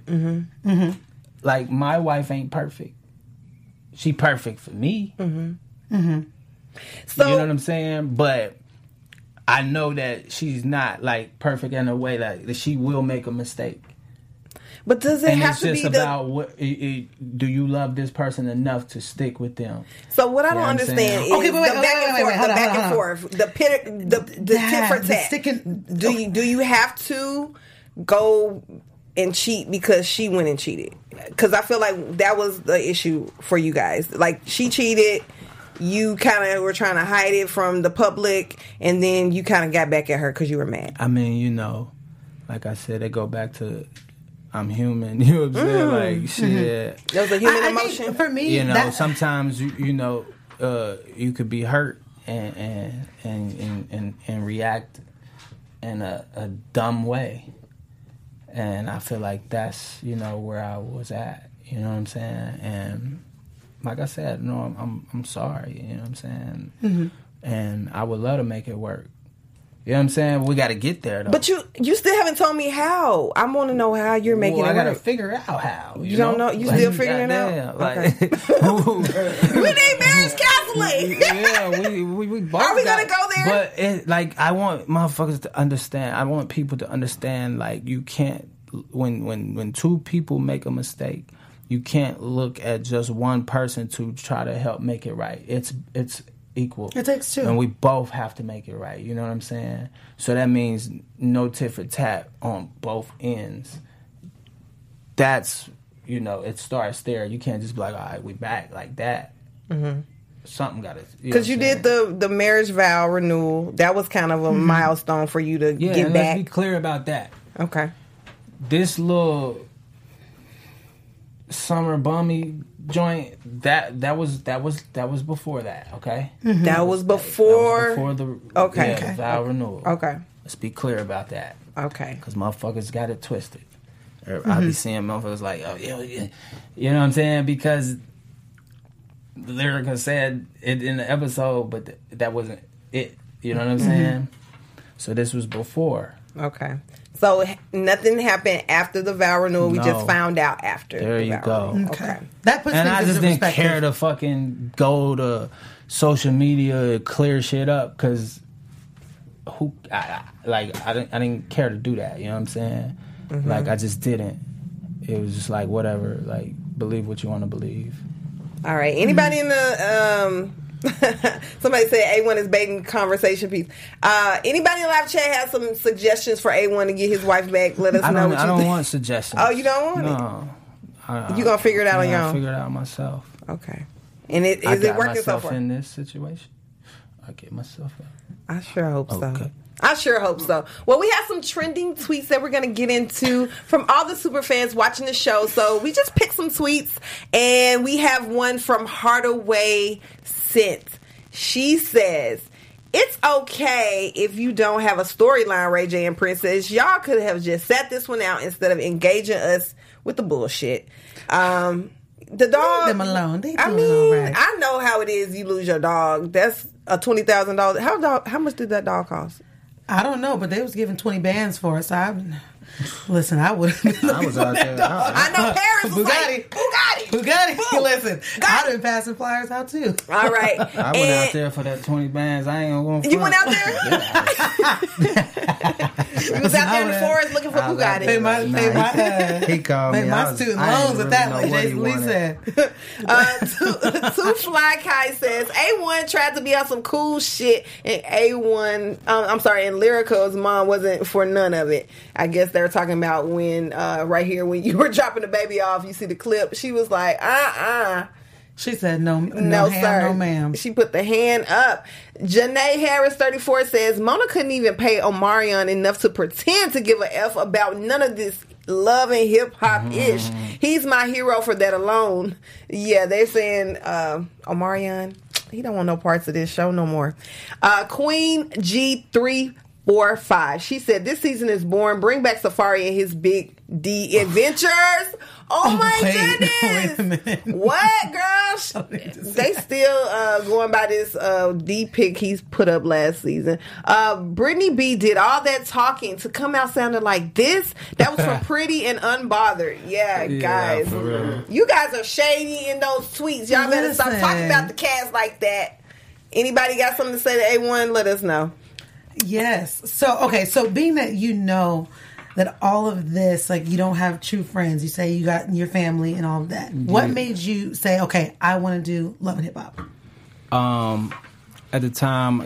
[SPEAKER 2] Like, my wife ain't perfect. She perfect for me.
[SPEAKER 1] So,
[SPEAKER 2] you know what I'm saying? But I know that she's not, like, perfect in a way that she will make a mistake.
[SPEAKER 1] but does it
[SPEAKER 2] And
[SPEAKER 1] have
[SPEAKER 2] it's
[SPEAKER 1] to
[SPEAKER 2] just
[SPEAKER 1] be
[SPEAKER 2] about what do you love this person enough to stick with them?
[SPEAKER 1] So what I don't
[SPEAKER 2] You know what I'm
[SPEAKER 1] understand
[SPEAKER 2] saying?
[SPEAKER 1] is
[SPEAKER 4] Okay, but wait,
[SPEAKER 1] the back and forth, the tit for tat.
[SPEAKER 4] sticking.
[SPEAKER 1] Do you have to go and cheat because she went and cheated? Because I feel like that was the issue for you guys. Like, she cheated, you kind of were trying to hide it from the public, and then you kind of got back at her because you were mad.
[SPEAKER 2] I mean, you know, like I said, they go back to I'm human. You know what I'm saying? Like, shit.
[SPEAKER 1] That was a human
[SPEAKER 4] I
[SPEAKER 1] emotion
[SPEAKER 4] think for me,
[SPEAKER 2] You know, sometimes you know you could be hurt and react in a dumb way, and I feel like that's, you know, where I was at. You know what I'm saying? And like I said, no, I'm sorry. You know what I'm saying? And I would love to make it work. You know what I'm saying? We got to get there, though.
[SPEAKER 1] But you still haven't told me how. I want to know how you're making it
[SPEAKER 2] I got to
[SPEAKER 1] work.
[SPEAKER 2] figure out how.
[SPEAKER 1] You don't know? You still figuring it out?
[SPEAKER 2] Like,
[SPEAKER 1] We need marriage counseling.
[SPEAKER 2] yeah, we both.
[SPEAKER 1] Are we gonna go there?
[SPEAKER 2] But like, I want motherfuckers to understand. I want people to understand. Like, you can't when two people make a mistake, you can't look at just one person to try to help make it right. It's equal.
[SPEAKER 4] It takes two.
[SPEAKER 2] And we both have to make it right. You know what I'm saying? So that means no tit for tat on both ends. That's, you know, it starts there. You can't just be like, all right, we back like that. Something got to...
[SPEAKER 1] Because you did the marriage vow renewal. That was kind of a milestone for you to get
[SPEAKER 2] and
[SPEAKER 1] back.
[SPEAKER 2] let's be clear about that.
[SPEAKER 1] Okay.
[SPEAKER 2] This little summer bummy joint, that was before that, okay?
[SPEAKER 1] That was before...
[SPEAKER 2] the
[SPEAKER 1] Okay.
[SPEAKER 2] vow renewal.
[SPEAKER 1] Okay.
[SPEAKER 2] Let's be clear about that.
[SPEAKER 1] Okay.
[SPEAKER 2] Because motherfuckers got it twisted. I be seeing motherfuckers like, oh, yeah. You know what I'm saying? Because Lyrica said it in the episode, but that wasn't it. You know what I'm saying? So this was before.
[SPEAKER 1] Okay. So nothing happened after the vow renewal. We
[SPEAKER 2] No.
[SPEAKER 1] just found out after.
[SPEAKER 2] There
[SPEAKER 1] the
[SPEAKER 2] you
[SPEAKER 1] vow
[SPEAKER 2] go.
[SPEAKER 1] renewal. Okay.
[SPEAKER 4] That puts
[SPEAKER 2] And
[SPEAKER 4] things
[SPEAKER 2] I just
[SPEAKER 4] into
[SPEAKER 2] didn't
[SPEAKER 4] perspective.
[SPEAKER 2] care to fucking go to social media to clear shit up because I didn't care to do that. You know what I'm saying? Like, I just didn't. It was just like, whatever. Like, believe what you want to believe.
[SPEAKER 1] All right. Anybody in the somebody said A1 is baiting conversation piece. Anybody in the live chat has some suggestions for A1 to get his wife back? Let us know what you
[SPEAKER 2] I don't
[SPEAKER 1] think.
[SPEAKER 2] want suggestions.
[SPEAKER 1] Oh, you don't want
[SPEAKER 2] it? No.
[SPEAKER 1] You gonna figure it out on your
[SPEAKER 2] I'll
[SPEAKER 1] own?
[SPEAKER 2] figure it out myself.
[SPEAKER 1] Okay. And is
[SPEAKER 2] I
[SPEAKER 1] it
[SPEAKER 2] got
[SPEAKER 1] working so
[SPEAKER 2] myself
[SPEAKER 1] far?
[SPEAKER 2] in this situation. I get myself out.
[SPEAKER 1] I sure hope so.
[SPEAKER 2] Okay.
[SPEAKER 1] I sure hope so. Well, we have some trending tweets that we're going to get into from all the super fans watching the show. So we just picked some tweets, and we have one from Hardaway Sent. She says, It's okay if you don't have a storyline, Ray J and Princess. Y'all could have just sat this one out instead of engaging us with the bullshit. The dog.
[SPEAKER 4] Leave them alone. They
[SPEAKER 1] I
[SPEAKER 4] doing
[SPEAKER 1] mean,
[SPEAKER 4] all right.
[SPEAKER 1] I know how it is. You lose your dog. That's a $20,000. How much did that dog cost?
[SPEAKER 4] I don't know, but they was giving 20 bands for it, so listen, I would.
[SPEAKER 5] I was out there.
[SPEAKER 1] I know Paris was like,
[SPEAKER 4] Bugatti. Listen, I'd been passing flyers out too.
[SPEAKER 1] All right.
[SPEAKER 2] I went out there for that 20 bands. I ain't gonna go.
[SPEAKER 1] You went out there? You was out there in the forest looking for Bugatti.
[SPEAKER 5] He called me.
[SPEAKER 4] Pay my student loans at that, like Jason Lee said.
[SPEAKER 1] Two Fly Kai says A1 tried to be on some cool shit, and and Lyrica's mom wasn't for none of it. I guess they're talking about when right here when you were dropping the baby off, you see the clip. She was like,
[SPEAKER 4] She said, no,
[SPEAKER 1] no, sir.
[SPEAKER 4] No, ma'am.
[SPEAKER 1] She put the hand up. Janae Harris, 34, says, Mona couldn't even pay Omarion enough to pretend to give a F about none of this love and hip-hop-ish. He's my hero for that alone. Yeah, they're saying, Omarion, he don't want no parts of this show no more. Queen G345. She said, this season is boring. Bring back Safari and his Big D adventures. Oh my goodness. What, girl? They still going by this D pic he's put up last season. Brittany B did all that talking to come out sounding like this. That was from Pretty and Unbothered. Yeah, guys.
[SPEAKER 5] For real.
[SPEAKER 1] You guys are shady in those tweets. Y'all better stop talking about the cast like that. Anybody got something to say to A1? Let us know.
[SPEAKER 4] Yes. So being that you know that all of this, like, you don't have true friends, you say you got your family and all of that. What made you say, okay, I want to do Love and Hip Hop?
[SPEAKER 2] At the time,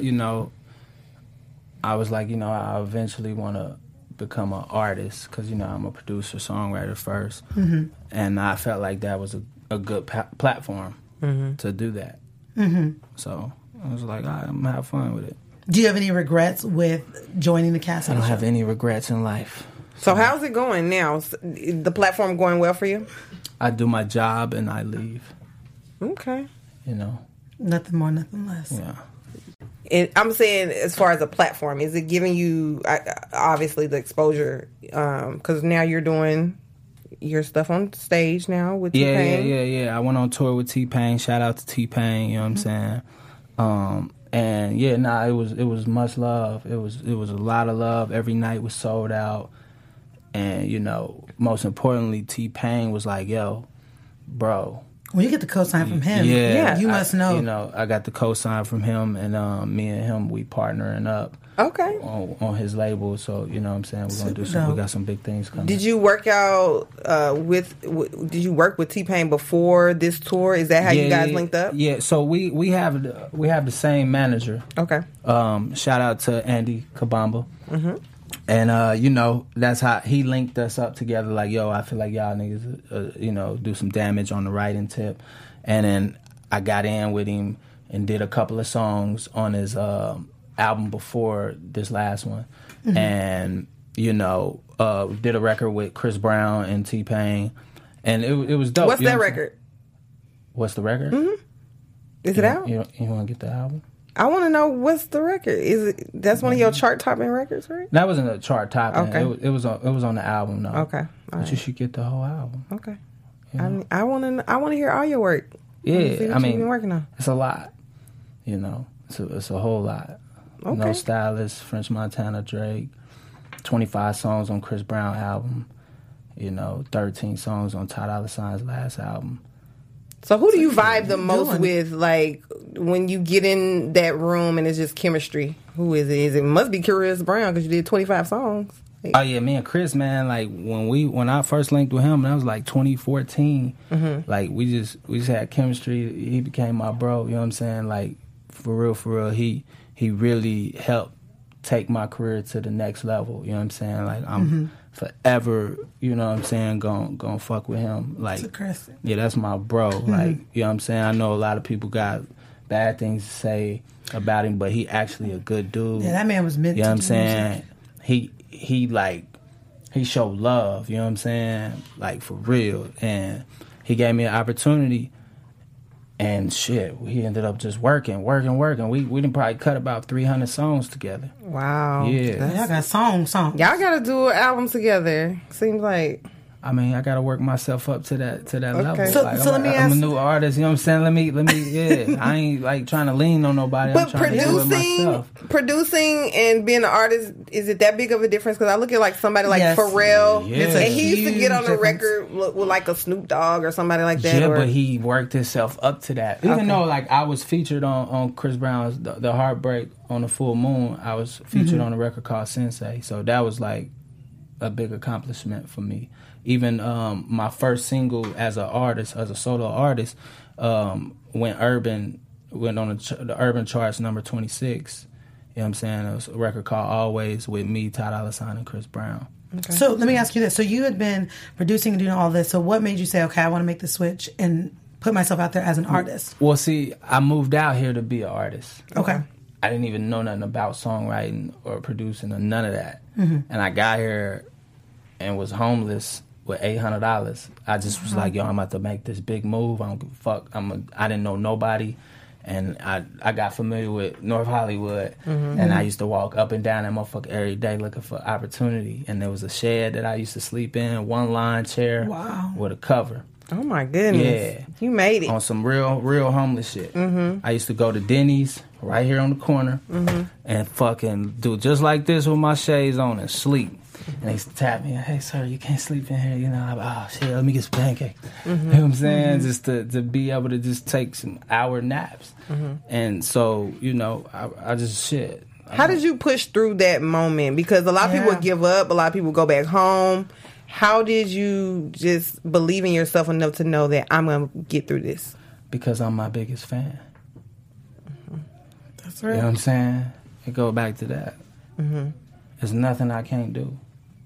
[SPEAKER 2] I was like, I eventually want to become an artist because, I'm a producer, songwriter first. Mm-hmm. And I felt like that was a good platform to do that. Mm-hmm. So I was like, all right, I'm going to have fun with it.
[SPEAKER 4] Do you have any regrets with joining the cast?
[SPEAKER 2] I don't have any regrets in life.
[SPEAKER 1] So how's it going now? The platform going well for you?
[SPEAKER 2] I do my job and I leave.
[SPEAKER 1] Okay.
[SPEAKER 4] Nothing more, nothing less.
[SPEAKER 2] Yeah.
[SPEAKER 1] I'm saying as far as a platform, is it giving you, obviously, the exposure? Because now you're doing your stuff on stage now with T-Pain.
[SPEAKER 2] Yeah. I went on tour with T-Pain. Shout out to T-Pain, you know what I'm saying? And it was much love. It was a lot of love. Every night was sold out. And, most importantly, T-Pain was like, yo, bro.
[SPEAKER 4] Well, you get the cosign from him.
[SPEAKER 2] Yeah.
[SPEAKER 4] You must know.
[SPEAKER 2] I got the cosign from him, and me and him, we partnering up.
[SPEAKER 1] Okay.
[SPEAKER 2] On his label, so you know what I'm saying, we're gonna do some. We got some big things coming.
[SPEAKER 1] Did you work out did you work with T-Pain before this tour? Is that how you guys linked up?
[SPEAKER 2] Yeah, so we have the same manager.
[SPEAKER 1] Okay.
[SPEAKER 2] Shout out to Andy Kabamba. Mm-hmm. And that's how he linked us up together. Like, yo, I feel like y'all niggas, do some damage on the writing tip. And then I got in with him and did a couple of songs on his album before this last one. Mm-hmm. And did a record with Chris Brown and T-Pain, and it was dope.
[SPEAKER 1] What's that record?
[SPEAKER 2] What's the record?
[SPEAKER 1] Mm-hmm. Is it out?
[SPEAKER 2] You want to get the album?
[SPEAKER 1] I want to know what's the record. That's one of your chart topping records, right?
[SPEAKER 2] That wasn't a chart topping.
[SPEAKER 1] Okay.
[SPEAKER 2] It was on the album though.
[SPEAKER 1] Okay.
[SPEAKER 2] But you should get the whole album.
[SPEAKER 1] Okay. I want to hear all your work.
[SPEAKER 2] Yeah,
[SPEAKER 1] you've been working on.
[SPEAKER 2] It's a lot. It's a whole lot.
[SPEAKER 1] Okay.
[SPEAKER 2] No Stylist, French Montana, Drake, 25 songs on Chris Brown album, 13 songs on Ty Dolla $ign's last album.
[SPEAKER 1] So who do you vibe the most with, like, when you get in that room and it's just chemistry? Who is it? It must be Chris Brown because you did 25 songs.
[SPEAKER 2] Oh yeah, me and Chris, man, like when I first linked with him, that was like 2014. Mm-hmm. Like we just had chemistry. He became my bro, you know what I'm saying? Like for real, he really helped take my career to the next level, you know what I'm saying? Like I'm forever, you know what I'm saying, gon' fuck with him. Like yeah, that's my bro. Like, you know what I'm saying? I know a lot of people got bad things to say about him, but he actually a good dude.
[SPEAKER 4] Yeah, that man was meant to.
[SPEAKER 2] You know what I'm saying? He showed love, you know what I'm saying? Like for real. And he gave me an opportunity And shit, we ended up just working. We didn't probably cut about 300 songs together.
[SPEAKER 1] Wow.
[SPEAKER 2] Yeah.
[SPEAKER 4] Y'all got songs.
[SPEAKER 1] Y'all gotta do an album together. Seems like.
[SPEAKER 2] I mean, I gotta work myself up to that level.
[SPEAKER 4] So,
[SPEAKER 2] Like,
[SPEAKER 4] so let me ask.
[SPEAKER 2] I'm a new artist, you know what I'm saying? Let me, yeah. I ain't like trying to lean on nobody. I'm
[SPEAKER 1] But
[SPEAKER 2] trying to do it myself.
[SPEAKER 1] producing and being an artist, is it that big of a difference? Because I look at like somebody like
[SPEAKER 4] Yes.
[SPEAKER 1] Pharrell,
[SPEAKER 2] Yeah.
[SPEAKER 1] and he used to get on the
[SPEAKER 4] Huge
[SPEAKER 1] record with like a Snoop Dogg or somebody like that.
[SPEAKER 2] Yeah,
[SPEAKER 1] or,
[SPEAKER 2] but he worked himself up to that. Even
[SPEAKER 1] Okay.
[SPEAKER 2] though like I was featured on Chris Brown's the Heartbreak on the Full Moon, I was featured on a record called Sensei. So that was like a big accomplishment for me. Even my first single as an artist, as a solo artist, went on the urban charts, number 26. You know what I'm saying? It was a record called Always with me, Ty Dolla $ign, and Chris Brown.
[SPEAKER 4] So let me ask you this. So you had been producing and doing all this. So what made you say, okay, I want to make the switch and put myself out there as an artist?
[SPEAKER 2] Well, see, I moved out here to be an artist.
[SPEAKER 4] Okay.
[SPEAKER 2] I didn't even know nothing about songwriting or producing or none of that. And I got here and was homeless with $800. I just was like, yo, I'm about to make this big move. I don't give a fuck. I didn't know nobody. And I got familiar with North Hollywood. And I used to walk up and down that motherfucker every day looking for opportunity. And there was a shed that I used to sleep in, one line chair with a cover.
[SPEAKER 1] Oh my goodness!
[SPEAKER 2] Yeah.
[SPEAKER 1] You made it
[SPEAKER 2] On some real homeless shit. I used to go to Denny's right here on the corner and fucking do just like this with my shades on and sleep. And they used to tap me, hey sir, you can't sleep in here, you know. I'm like, oh shit, let me get some pancakes. You know what I'm saying? Just to be able to just take some hour naps. And so, you know, I just shit.
[SPEAKER 1] How did you push through that moment? Because a lot of people give up, a lot of people go back home. How did you just believe in yourself enough to know that I'm going to get through this?
[SPEAKER 2] Because I'm my biggest fan.
[SPEAKER 1] That's
[SPEAKER 2] You
[SPEAKER 1] right.
[SPEAKER 2] know what I'm saying? It go back to that. There's nothing I can't do.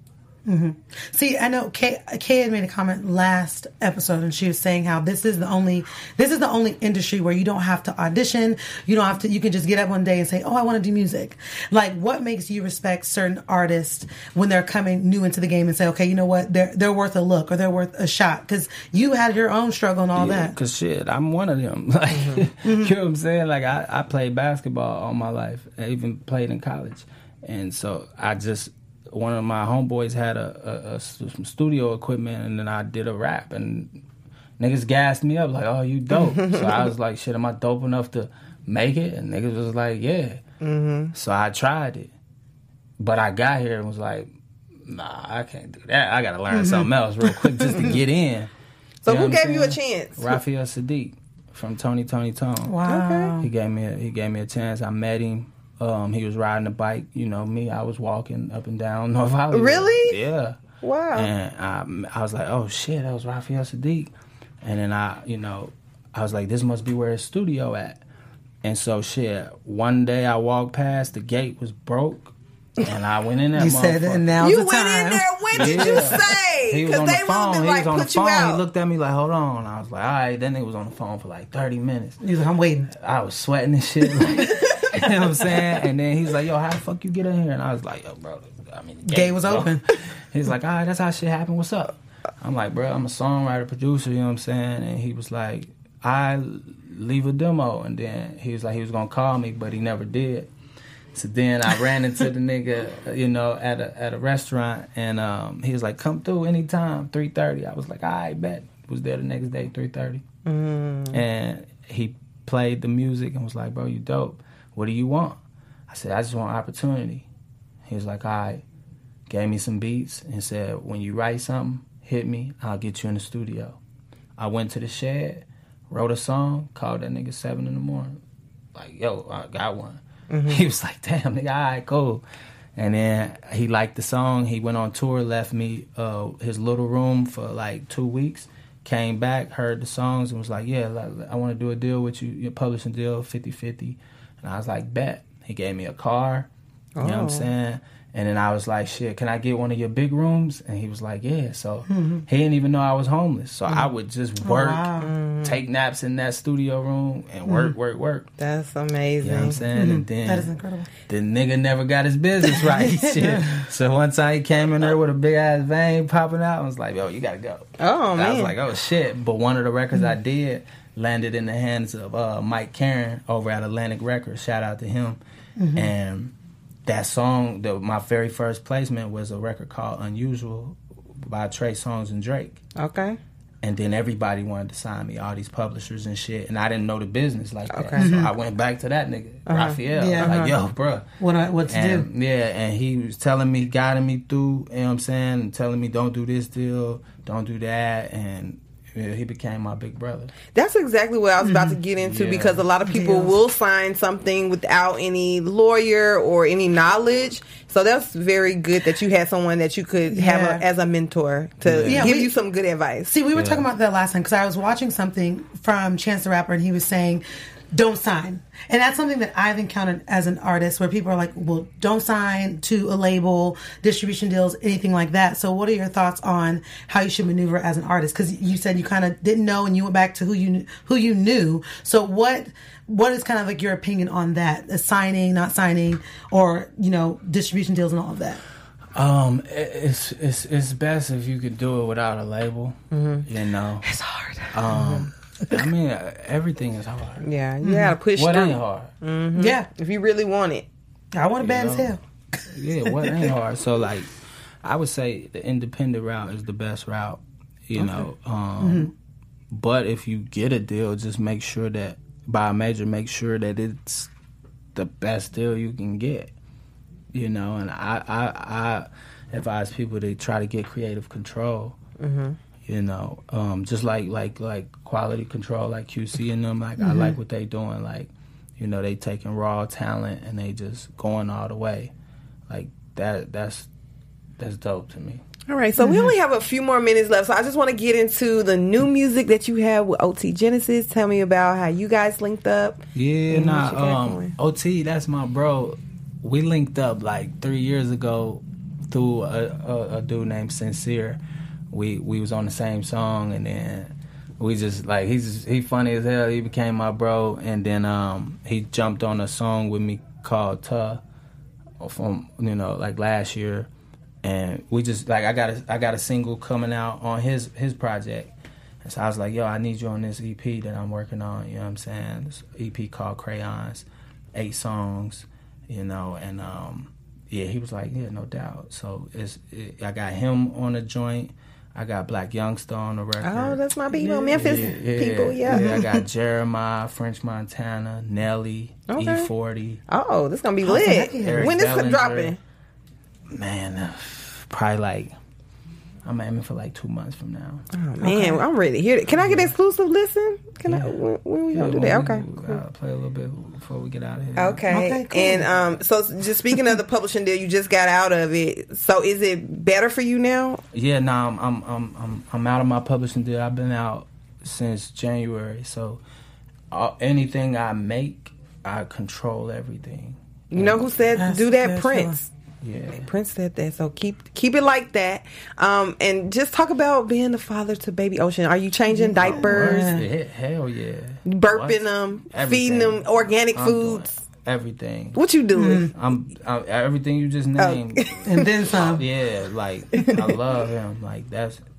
[SPEAKER 4] See, I know Kay had made a comment last episode, and she was saying how this is the only industry where you don't have to audition. You can just get up one day and say, "Oh, I want to do music." Like, what makes you respect certain artists when they're coming new into the game and say, "Okay, you know what? They're worth a look or they're worth a shot"? Because you had your own struggle and all that.
[SPEAKER 2] Because shit, I'm one of them. Like, you know what I'm saying? Like, I played basketball all my life. I even played in college. And so one of my homeboys had some studio equipment, and then I did a rap, and niggas gassed me up like, oh, you dope. So I was like, shit, am I dope enough to make it? And niggas was like, yeah. So I tried it. But I got here and was like, nah, I can't do that. I got to learn something else real quick just to get in.
[SPEAKER 1] So
[SPEAKER 2] You know
[SPEAKER 1] who
[SPEAKER 2] what I'm
[SPEAKER 1] gave you a
[SPEAKER 2] saying?
[SPEAKER 1] chance?
[SPEAKER 2] Raphael Sadiq from Tony Tone.
[SPEAKER 4] Wow.
[SPEAKER 2] He gave me a chance. I met him. He was riding a bike. You know me. I was walking up and down North Hollywood.
[SPEAKER 1] Really?
[SPEAKER 2] Yeah.
[SPEAKER 1] Wow.
[SPEAKER 2] And I was like, oh shit, that was Raphael Sadiq. And then I was like, this must be where his studio at. And so shit, one day I walked past, the gate was broke, and I went in there.
[SPEAKER 4] You said, and now's
[SPEAKER 1] You
[SPEAKER 4] the
[SPEAKER 1] went
[SPEAKER 4] time.
[SPEAKER 1] in there. What did you say?
[SPEAKER 2] He was on the
[SPEAKER 1] Because they
[SPEAKER 2] phone.
[SPEAKER 1] wanted to
[SPEAKER 2] He was
[SPEAKER 1] like
[SPEAKER 2] on the
[SPEAKER 1] put you
[SPEAKER 2] phone. He
[SPEAKER 1] out.
[SPEAKER 2] looked at me like, hold on. I was like, all right. Then he was on the phone for like 30 minutes.
[SPEAKER 4] He was like, I'm waiting.
[SPEAKER 2] I was sweating and shit. Like, you know what I'm saying? And then he's like, yo, how the fuck you get in here? And I was like, yo, bro, I mean, the
[SPEAKER 4] Gate was open.
[SPEAKER 2] He's like, all right, that's how shit happened. What's up? I'm like, bro, I'm a songwriter, producer, you know what I'm saying? And he was like, I leave a demo. And then he was like, he was going to call me, but he never did. So then I ran into the nigga, you know, at a restaurant, and he was like, come through anytime, 3:30. I was like, all right, bet. Was there the next day, 3:30. And he played the music and was like, bro, you dope. What do you want? I said, I just want opportunity. He was like, all right. Gave me some beats and said, when you write something, hit me, I'll get you in the studio. I went to the shed, wrote a song, called that nigga 7 in the morning. Like, yo, I got one. He was like, damn, nigga, all right, cool. And then he liked the song. He went on tour, left me his little room for like 2 weeks, came back, heard the songs, and was like, yeah, I want to do a deal with you, your publishing deal, 50-50. And I was like, bet. He gave me a car, you know what I'm saying? And then I was like, shit, can I get one of your big rooms? And he was like, yeah. So he didn't even know I was homeless. So I would just work, take naps in that studio room, and work.
[SPEAKER 1] That's amazing.
[SPEAKER 2] You know what I'm saying? And then
[SPEAKER 4] That is incredible.
[SPEAKER 2] the nigga never got his business right. Shit. So one time he came in there with a big ass vein popping out. I was like, yo, you gotta go.
[SPEAKER 1] Oh,
[SPEAKER 2] And
[SPEAKER 1] man.
[SPEAKER 2] I was like, oh shit. But one of the records I did, landed in the hands of Mike Karen over at Atlantic Records. Shout out to him. And that song, my very first placement was a record called Unusual by Trey Songz and Drake.
[SPEAKER 1] Okay.
[SPEAKER 2] And then everybody wanted to sign me, all these publishers and shit. And I didn't know the business like that. So I went back to that nigga, Raphael. Like, yo, bruh.
[SPEAKER 4] What to do?
[SPEAKER 2] Yeah, and he was telling me, guiding me through, you know what I'm saying? And telling me, don't do this deal, don't do that. And he became my big brother.
[SPEAKER 1] That's exactly what I was about to get into because a lot of people will sign something without any lawyer or any knowledge. So that's very good that you had someone that you could have as a mentor to give you some good advice.
[SPEAKER 4] See, we were talking about that last time because I was watching something from Chance the Rapper and he was saying, don't sign. And that's something that I've encountered as an artist where people are like, well, don't sign to a label, distribution deals, anything like that. So what are your thoughts on how you should maneuver as an artist? Because you said you kind of didn't know and you went back to who you knew. So what is kind of like your opinion on that? Signing, not signing, or, distribution deals and all of that?
[SPEAKER 2] It's best if you could do it without a label,
[SPEAKER 4] It's hard.
[SPEAKER 2] I mean, everything is hard.
[SPEAKER 1] Yeah, you gotta push
[SPEAKER 2] what
[SPEAKER 1] through.
[SPEAKER 2] Ain't hard?
[SPEAKER 4] Yeah.
[SPEAKER 1] If you really want it.
[SPEAKER 4] I want it bad as hell.
[SPEAKER 2] Yeah, what ain't hard? So, like, I would say the independent route is the best route, you know. But if you get a deal, just make sure that, by a major, make sure that it's the best deal you can get, And I advise people to try to get creative control. Just like quality control, like QC and them. Like I like what they doing. Like, they taking raw talent and they just going all the way. Like that's dope to me.
[SPEAKER 1] All right, so we only have a few more minutes left, so I just want to get into the new music that you have with OT Genesis. Tell me about how you guys linked up.
[SPEAKER 2] Yeah, OT, that's my bro. We linked up like 3 years ago through a dude named Sincere. We was on the same song, and then we just like he funny as hell. He became my bro, and then he jumped on a song with me called Tuh from like last year, and we just like I got a single coming out on his project, and so I was like, yo, I need you on this EP that I'm working on. You know what I'm saying? This EP called Crayons, 8 songs, and yeah, he was like, yeah, no doubt. So I got him on the joint. I got Black Youngster on the record.
[SPEAKER 1] Oh, that's my people, Memphis people,
[SPEAKER 2] Yeah, I got Jeremiah, French Montana, Nelly, E40.
[SPEAKER 1] Oh, this gonna be lit. When this is dropping?
[SPEAKER 2] Man, probably like I'm aiming for like 2 months from now.
[SPEAKER 1] Oh man, I'm ready to hear it. Can I get an exclusive listen? When we gonna do that? Okay, cool.
[SPEAKER 2] Play a little bit before we get out of here.
[SPEAKER 1] Okay,
[SPEAKER 4] cool.
[SPEAKER 1] And so just speaking of the publishing deal, you just got out of it. So is it better for you now?
[SPEAKER 2] Yeah, no, I'm out of my publishing deal. I've been out since January. So anything I make, I control everything.
[SPEAKER 1] You know who said do that? Prince.
[SPEAKER 2] Yeah,
[SPEAKER 1] Prince said that. So keep it like that. And just talk about being the father to Baby Ocean. Are you changing diapers?
[SPEAKER 2] Hell yeah.
[SPEAKER 1] Burping them, feeding them organic foods.
[SPEAKER 2] Everything.
[SPEAKER 1] What you doing?
[SPEAKER 2] I'm everything you just named,
[SPEAKER 4] and then some.
[SPEAKER 2] Yeah, like I love him. Like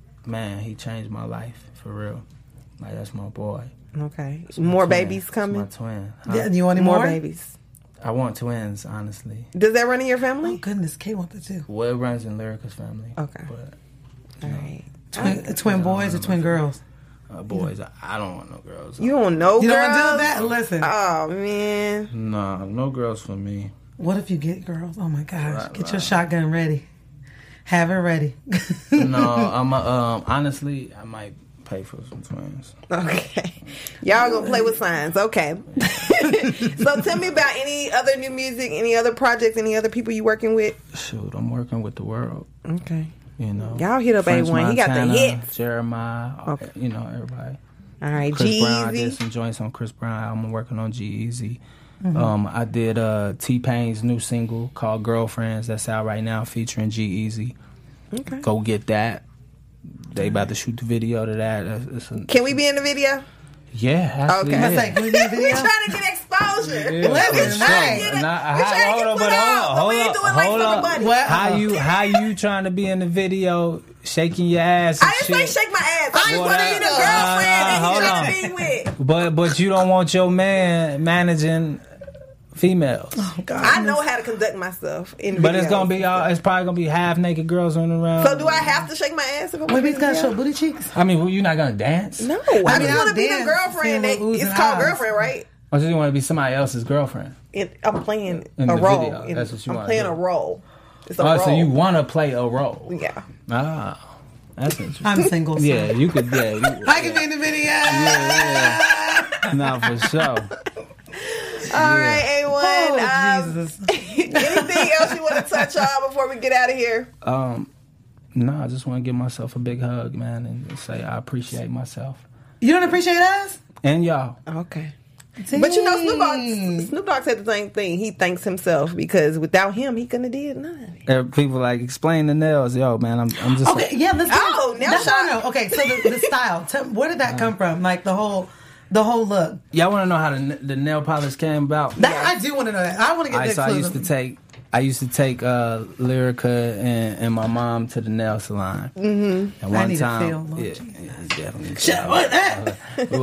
[SPEAKER 2] he changed my life for real. Like that's my boy.
[SPEAKER 1] Okay, more babies coming.
[SPEAKER 2] That's my twin.
[SPEAKER 4] Yeah, do you want any
[SPEAKER 1] more babies?
[SPEAKER 2] I want twins, honestly.
[SPEAKER 1] Does that run in your family?
[SPEAKER 4] Oh goodness, Kay wanted too.
[SPEAKER 2] Well, it runs in Lyrica's family.
[SPEAKER 1] Okay.
[SPEAKER 2] But,
[SPEAKER 1] all right.
[SPEAKER 4] Twin boys or twin girls?
[SPEAKER 2] Boys. I don't want no girls.
[SPEAKER 1] You don't know girls?
[SPEAKER 4] You don't do that? Listen.
[SPEAKER 1] Oh, man.
[SPEAKER 2] Nah, no girls for me.
[SPEAKER 4] What if you get girls? Oh, my gosh. Get your shotgun ready. Have it ready.
[SPEAKER 2] No, honestly, I might pay for some twins.
[SPEAKER 1] Okay. Y'all gonna play with signs. Okay. So tell me about any other new music, any other projects, any other people you working with?
[SPEAKER 2] Shoot, I'm working with The World.
[SPEAKER 1] Okay.
[SPEAKER 2] Y'all
[SPEAKER 1] hit up
[SPEAKER 2] French
[SPEAKER 1] A1. He got the hits.
[SPEAKER 2] Jeremiah.
[SPEAKER 1] Okay.
[SPEAKER 2] Everybody.
[SPEAKER 1] All right.
[SPEAKER 2] Chris Brown. I did some joints on Chris Brown. I'm working on G-Eazy. I did T-Pain's new single called Girlfriends. That's out right now, featuring G-Eazy.
[SPEAKER 1] Okay.
[SPEAKER 2] Go get that. They about to shoot the video to that.
[SPEAKER 1] Can we be in the video?
[SPEAKER 2] Yeah, actually.
[SPEAKER 1] Okay.
[SPEAKER 2] Yeah.
[SPEAKER 4] Can we be in the video?
[SPEAKER 1] We're trying to get exposure.
[SPEAKER 2] Yeah,
[SPEAKER 1] Listen, hold on.
[SPEAKER 2] How you trying to be in the video shaking your ass and
[SPEAKER 1] I didn't say shake my ass. I just want to be the girlfriend that he's trying to be with.
[SPEAKER 2] But you don't want your man managing females.
[SPEAKER 4] Oh, God.
[SPEAKER 1] I know how to conduct myself in
[SPEAKER 2] But
[SPEAKER 1] videos.
[SPEAKER 2] it's probably gonna be half naked girls running around.
[SPEAKER 1] So do I have to shake my ass if I'm
[SPEAKER 4] Maybe he's got to
[SPEAKER 1] video?
[SPEAKER 4] show booty cheeks.
[SPEAKER 2] I mean, well, you're not gonna dance.
[SPEAKER 1] No,
[SPEAKER 4] I
[SPEAKER 1] I
[SPEAKER 4] mean,
[SPEAKER 1] just want
[SPEAKER 4] I'll
[SPEAKER 1] to be the
[SPEAKER 4] dance,
[SPEAKER 1] girlfriend.
[SPEAKER 4] see a little
[SPEAKER 1] It's
[SPEAKER 4] oozing
[SPEAKER 1] called
[SPEAKER 4] eyes.
[SPEAKER 1] girlfriend, right?
[SPEAKER 2] Or do you want to be somebody else's girlfriend?
[SPEAKER 1] I'm playing
[SPEAKER 2] In
[SPEAKER 1] a
[SPEAKER 2] the
[SPEAKER 1] role.
[SPEAKER 2] video. That's what you
[SPEAKER 1] I'm
[SPEAKER 2] wanna
[SPEAKER 1] playing
[SPEAKER 2] do.
[SPEAKER 1] a role. It's a
[SPEAKER 2] Oh,
[SPEAKER 1] role.
[SPEAKER 2] so you want to play a role?
[SPEAKER 1] Yeah.
[SPEAKER 2] Ah, that's interesting.
[SPEAKER 4] I'm single. So.
[SPEAKER 2] Yeah, you could. Yeah,
[SPEAKER 4] I can be in the video.
[SPEAKER 2] yeah. No, for sure.
[SPEAKER 1] All right, A1.
[SPEAKER 4] Oh, Jesus.
[SPEAKER 1] Anything else you want to touch on before we get out of here?
[SPEAKER 2] No, I just want to give myself a big hug, man, and say I appreciate myself
[SPEAKER 4] You don't appreciate us?
[SPEAKER 2] and y'all.
[SPEAKER 1] Okay. But you know, Snoop Dogg said the same thing. He thanks himself because without him, he couldn't have did none of it.
[SPEAKER 2] There are people like explain the nails, yo, man. I'm just
[SPEAKER 4] Okay, yeah, let's do
[SPEAKER 1] Oh,
[SPEAKER 4] it.
[SPEAKER 1] nail
[SPEAKER 4] That's
[SPEAKER 1] shot.
[SPEAKER 4] no. Okay, so the style. Where did that come from? Like the whole look.
[SPEAKER 2] Y'all want to know how the nail polish came about?
[SPEAKER 4] That, I do want to know that. I want to get the
[SPEAKER 2] So I used
[SPEAKER 4] exclusive.
[SPEAKER 2] to take Lyrica and my mom to the nail salon. Mm-hmm. And one
[SPEAKER 4] need to
[SPEAKER 2] time,
[SPEAKER 4] feel, Lord
[SPEAKER 2] definitely.
[SPEAKER 4] Shut up.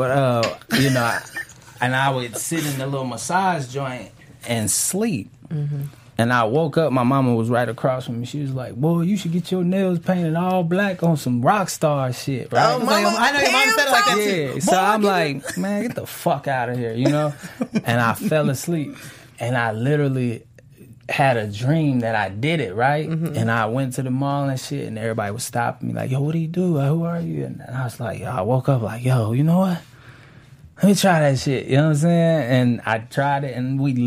[SPEAKER 2] But, you know, and I would sit in the little massage joint and sleep. Mm-hmm. And I woke up, my mama was right across from me. She was like, boy, you should get your nails painted all black on some rock star shit, right?
[SPEAKER 1] Oh, Mama,
[SPEAKER 4] I know your mom said it like that too.
[SPEAKER 2] Yeah, so I'm like, man, get the fuck out of here, you know? And I fell asleep. And I literally had a dream that I did it, right? Mm-hmm. And I went to the mall and shit, and everybody was stopping me like, yo, what do you do? Like, who are you? And I was like, yo, I woke up like, yo, you know what? Let me try that shit, you know what I'm saying? And I tried it, and we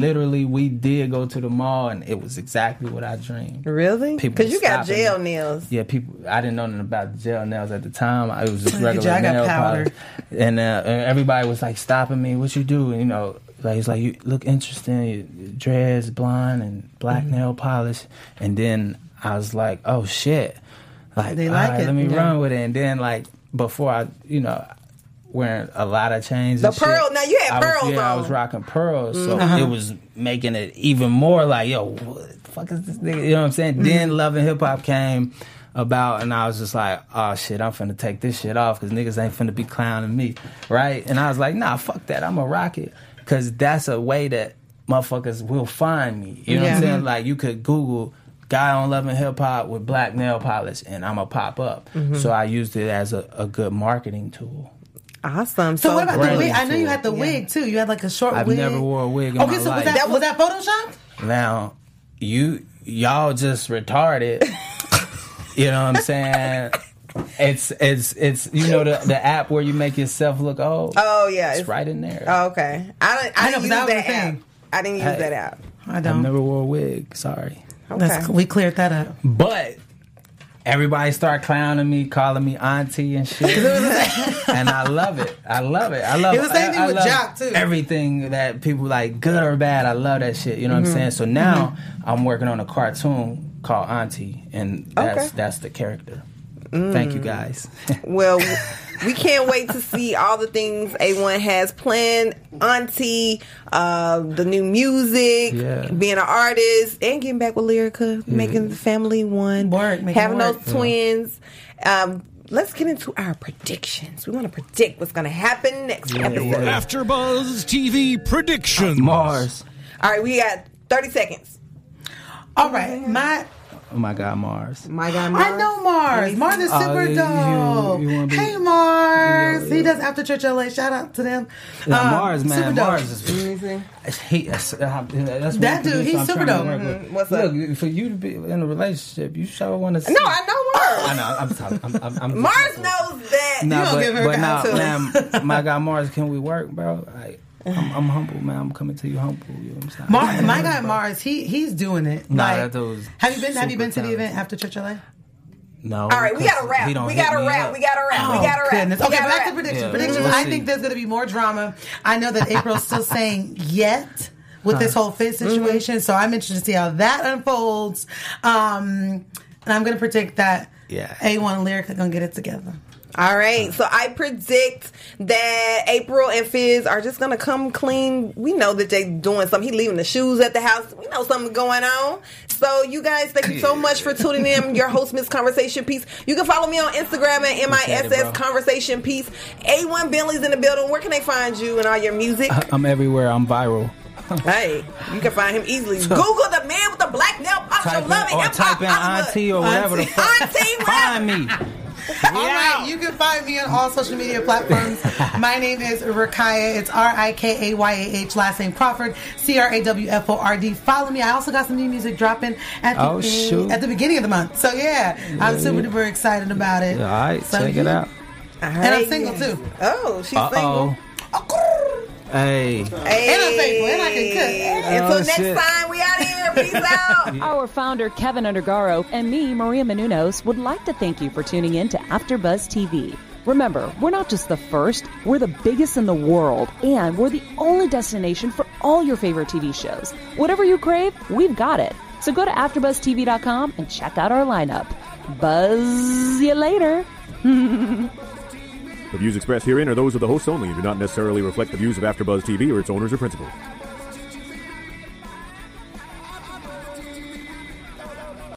[SPEAKER 2] did go to the mall, and it was exactly what I dreamed.
[SPEAKER 1] Really?
[SPEAKER 2] People
[SPEAKER 1] Because you got
[SPEAKER 2] stopping
[SPEAKER 1] gel
[SPEAKER 2] me.
[SPEAKER 1] nails.
[SPEAKER 2] Yeah, I didn't know nothing about gel nails at the time. It was just regular
[SPEAKER 4] I got
[SPEAKER 2] nail
[SPEAKER 4] powder.
[SPEAKER 2] polish. And everybody was like stopping me. What you do? And, you know, like it's like, you look interesting. Your dreads, blonde, and black nail polish. And then I was like, oh shit! Like,
[SPEAKER 4] They
[SPEAKER 2] all
[SPEAKER 4] like
[SPEAKER 2] right,
[SPEAKER 4] it.
[SPEAKER 2] let me
[SPEAKER 4] Yeah.
[SPEAKER 2] run with it. And then like before I, you know, wearing a lot of chains.
[SPEAKER 1] The
[SPEAKER 2] and shit,
[SPEAKER 1] pearl. Now you had pearls
[SPEAKER 2] I
[SPEAKER 1] on.
[SPEAKER 2] was rocking pearls, so it was making it even more like, yo, what the fuck is this nigga? You know what I'm saying? Then Love and Hip Hop came about, and I was just like, oh shit, I'm finna take this shit off because niggas ain't finna be clowning me, right? And I was like, nah, fuck that, I'ma rock it because that's a way that motherfuckers will find me. You know what I'm saying? Like you could Google guy on Love and Hip Hop with black nail polish, and I'ma pop up. So I used it as a good marketing tool.
[SPEAKER 1] Awesome.
[SPEAKER 4] So what about the
[SPEAKER 2] branding
[SPEAKER 4] wig? I know you
[SPEAKER 2] tool.
[SPEAKER 4] had the wig too. You had like a short
[SPEAKER 2] I've
[SPEAKER 4] wig.
[SPEAKER 2] never wore a wig in my
[SPEAKER 4] so
[SPEAKER 2] life.
[SPEAKER 4] was that Photoshopped?
[SPEAKER 2] Now, y'all just retarded. You know what I'm saying? It's you know the app where you make yourself look old.
[SPEAKER 1] Oh yeah,
[SPEAKER 2] It's right in there.
[SPEAKER 1] Oh, okay. I
[SPEAKER 4] I know,
[SPEAKER 1] didn't use
[SPEAKER 4] but that was
[SPEAKER 1] that
[SPEAKER 4] the
[SPEAKER 1] app.
[SPEAKER 4] thing.
[SPEAKER 1] I didn't use
[SPEAKER 2] Hey.
[SPEAKER 1] that app.
[SPEAKER 4] I
[SPEAKER 2] I've
[SPEAKER 4] don't.
[SPEAKER 2] never wore a wig. Sorry,
[SPEAKER 1] Okay.
[SPEAKER 4] We cleared that up.
[SPEAKER 2] but everybody start clowning me, calling me auntie and shit, and I love it. I love it. I love
[SPEAKER 4] It was the same thing
[SPEAKER 2] I
[SPEAKER 4] with
[SPEAKER 2] love
[SPEAKER 4] Jock, too.
[SPEAKER 2] Everything that people like, good or bad, I love that shit. You know what I'm saying? So now I'm working on a cartoon called Auntie, and that's the character. Thank you guys.
[SPEAKER 1] Well, we can't wait to see all the things A1 has planned. Auntie, the new music, being an artist, and getting back with Lyrica, making the family one, having those twins. Let's get into our predictions. We want to predict what's going to happen next episode.
[SPEAKER 6] AfterBuzz TV prediction.
[SPEAKER 2] Mars.
[SPEAKER 1] All right, we got 30 seconds.
[SPEAKER 4] All right,
[SPEAKER 2] Oh my God, Mars.
[SPEAKER 1] My God, Mars.
[SPEAKER 4] I know Mars. Mars is super dope.
[SPEAKER 2] you wanna be-
[SPEAKER 4] Hey, Mars. He does After Church LA. Shout out to them.
[SPEAKER 2] Mars, man.
[SPEAKER 4] super dope.
[SPEAKER 2] Mars is. That's
[SPEAKER 4] That dude, he's super dope.
[SPEAKER 1] What's up?
[SPEAKER 2] Look, for you to be in a relationship, you sure want to.
[SPEAKER 1] No, I know Mars.
[SPEAKER 2] I know. I'm
[SPEAKER 1] Mars knows that.
[SPEAKER 2] Nah,
[SPEAKER 4] You don't give her
[SPEAKER 2] but
[SPEAKER 4] guy too.
[SPEAKER 2] man, my God, Mars, can we work, bro? I'm humble, man. I'm coming to you humble. You know what I'm saying?
[SPEAKER 4] My guy Mars, he's doing it.
[SPEAKER 2] Nah,
[SPEAKER 4] Like,
[SPEAKER 2] that dude was
[SPEAKER 4] have you been to
[SPEAKER 2] super
[SPEAKER 4] the
[SPEAKER 2] talented.
[SPEAKER 4] event After Church LA?
[SPEAKER 2] No.
[SPEAKER 1] All right, we got to wrap. We got to wrap. We got to wrap. We got to wrap.
[SPEAKER 4] Goodness.
[SPEAKER 1] We
[SPEAKER 4] Okay,
[SPEAKER 1] gotta
[SPEAKER 4] back to
[SPEAKER 1] wrap.
[SPEAKER 4] predictions.
[SPEAKER 2] Yeah.
[SPEAKER 4] Predictions.
[SPEAKER 2] We'll
[SPEAKER 4] I
[SPEAKER 2] see.
[SPEAKER 4] think there's going to be more drama. I know that April's still saying yet with this whole fit situation, so I'm interested to see how that unfolds. And I'm going to predict that A1 and Lyric are going to get it together.
[SPEAKER 1] All right, so I predict that April and Fizz are just going to come clean. We know that they're doing something. He leaving the shoes at the house. We know something's going on. So you guys, thank you so much for tuning in. Your host, Miss Conversation Piece. You can follow me on Instagram at MISS Conversation Piece. A1 Bentley's in the building. Where can they find you and all your music?
[SPEAKER 2] I'm everywhere. I'm viral.
[SPEAKER 1] Hey, you can find him easily. Google the man with the black nail polish.
[SPEAKER 2] Type in auntie or whatever the fuck.
[SPEAKER 1] Auntie,
[SPEAKER 2] find me.
[SPEAKER 4] All right, you can find me on all social media platforms. My name is Rakayah. It's RIKAYAH. Last name Crawford. CRAWFORD. Follow me. I also got some new music dropping at the beginning of the month. So I'm super duper excited about it.
[SPEAKER 2] All right, so check it out.
[SPEAKER 1] Right,
[SPEAKER 4] and I'm single too.
[SPEAKER 1] Oh, she's single.
[SPEAKER 2] Hey.
[SPEAKER 4] And I'm faithful, and I can cook.
[SPEAKER 1] Until next time, we out here. Peace out.
[SPEAKER 3] Our founder, Kevin Undergaro, and me, Maria Menounos, would like to thank you for tuning in to AfterBuzz TV. Remember, we're not just the first, we're the biggest in the world, and we're the only destination for all your favorite TV shows. Whatever you crave, we've got it. So go to AfterBuzzTV.com and check out our lineup. Buzz you later.
[SPEAKER 7] The views expressed herein are those of the hosts only and do not necessarily reflect the views of AfterBuzz TV or its owners or principals.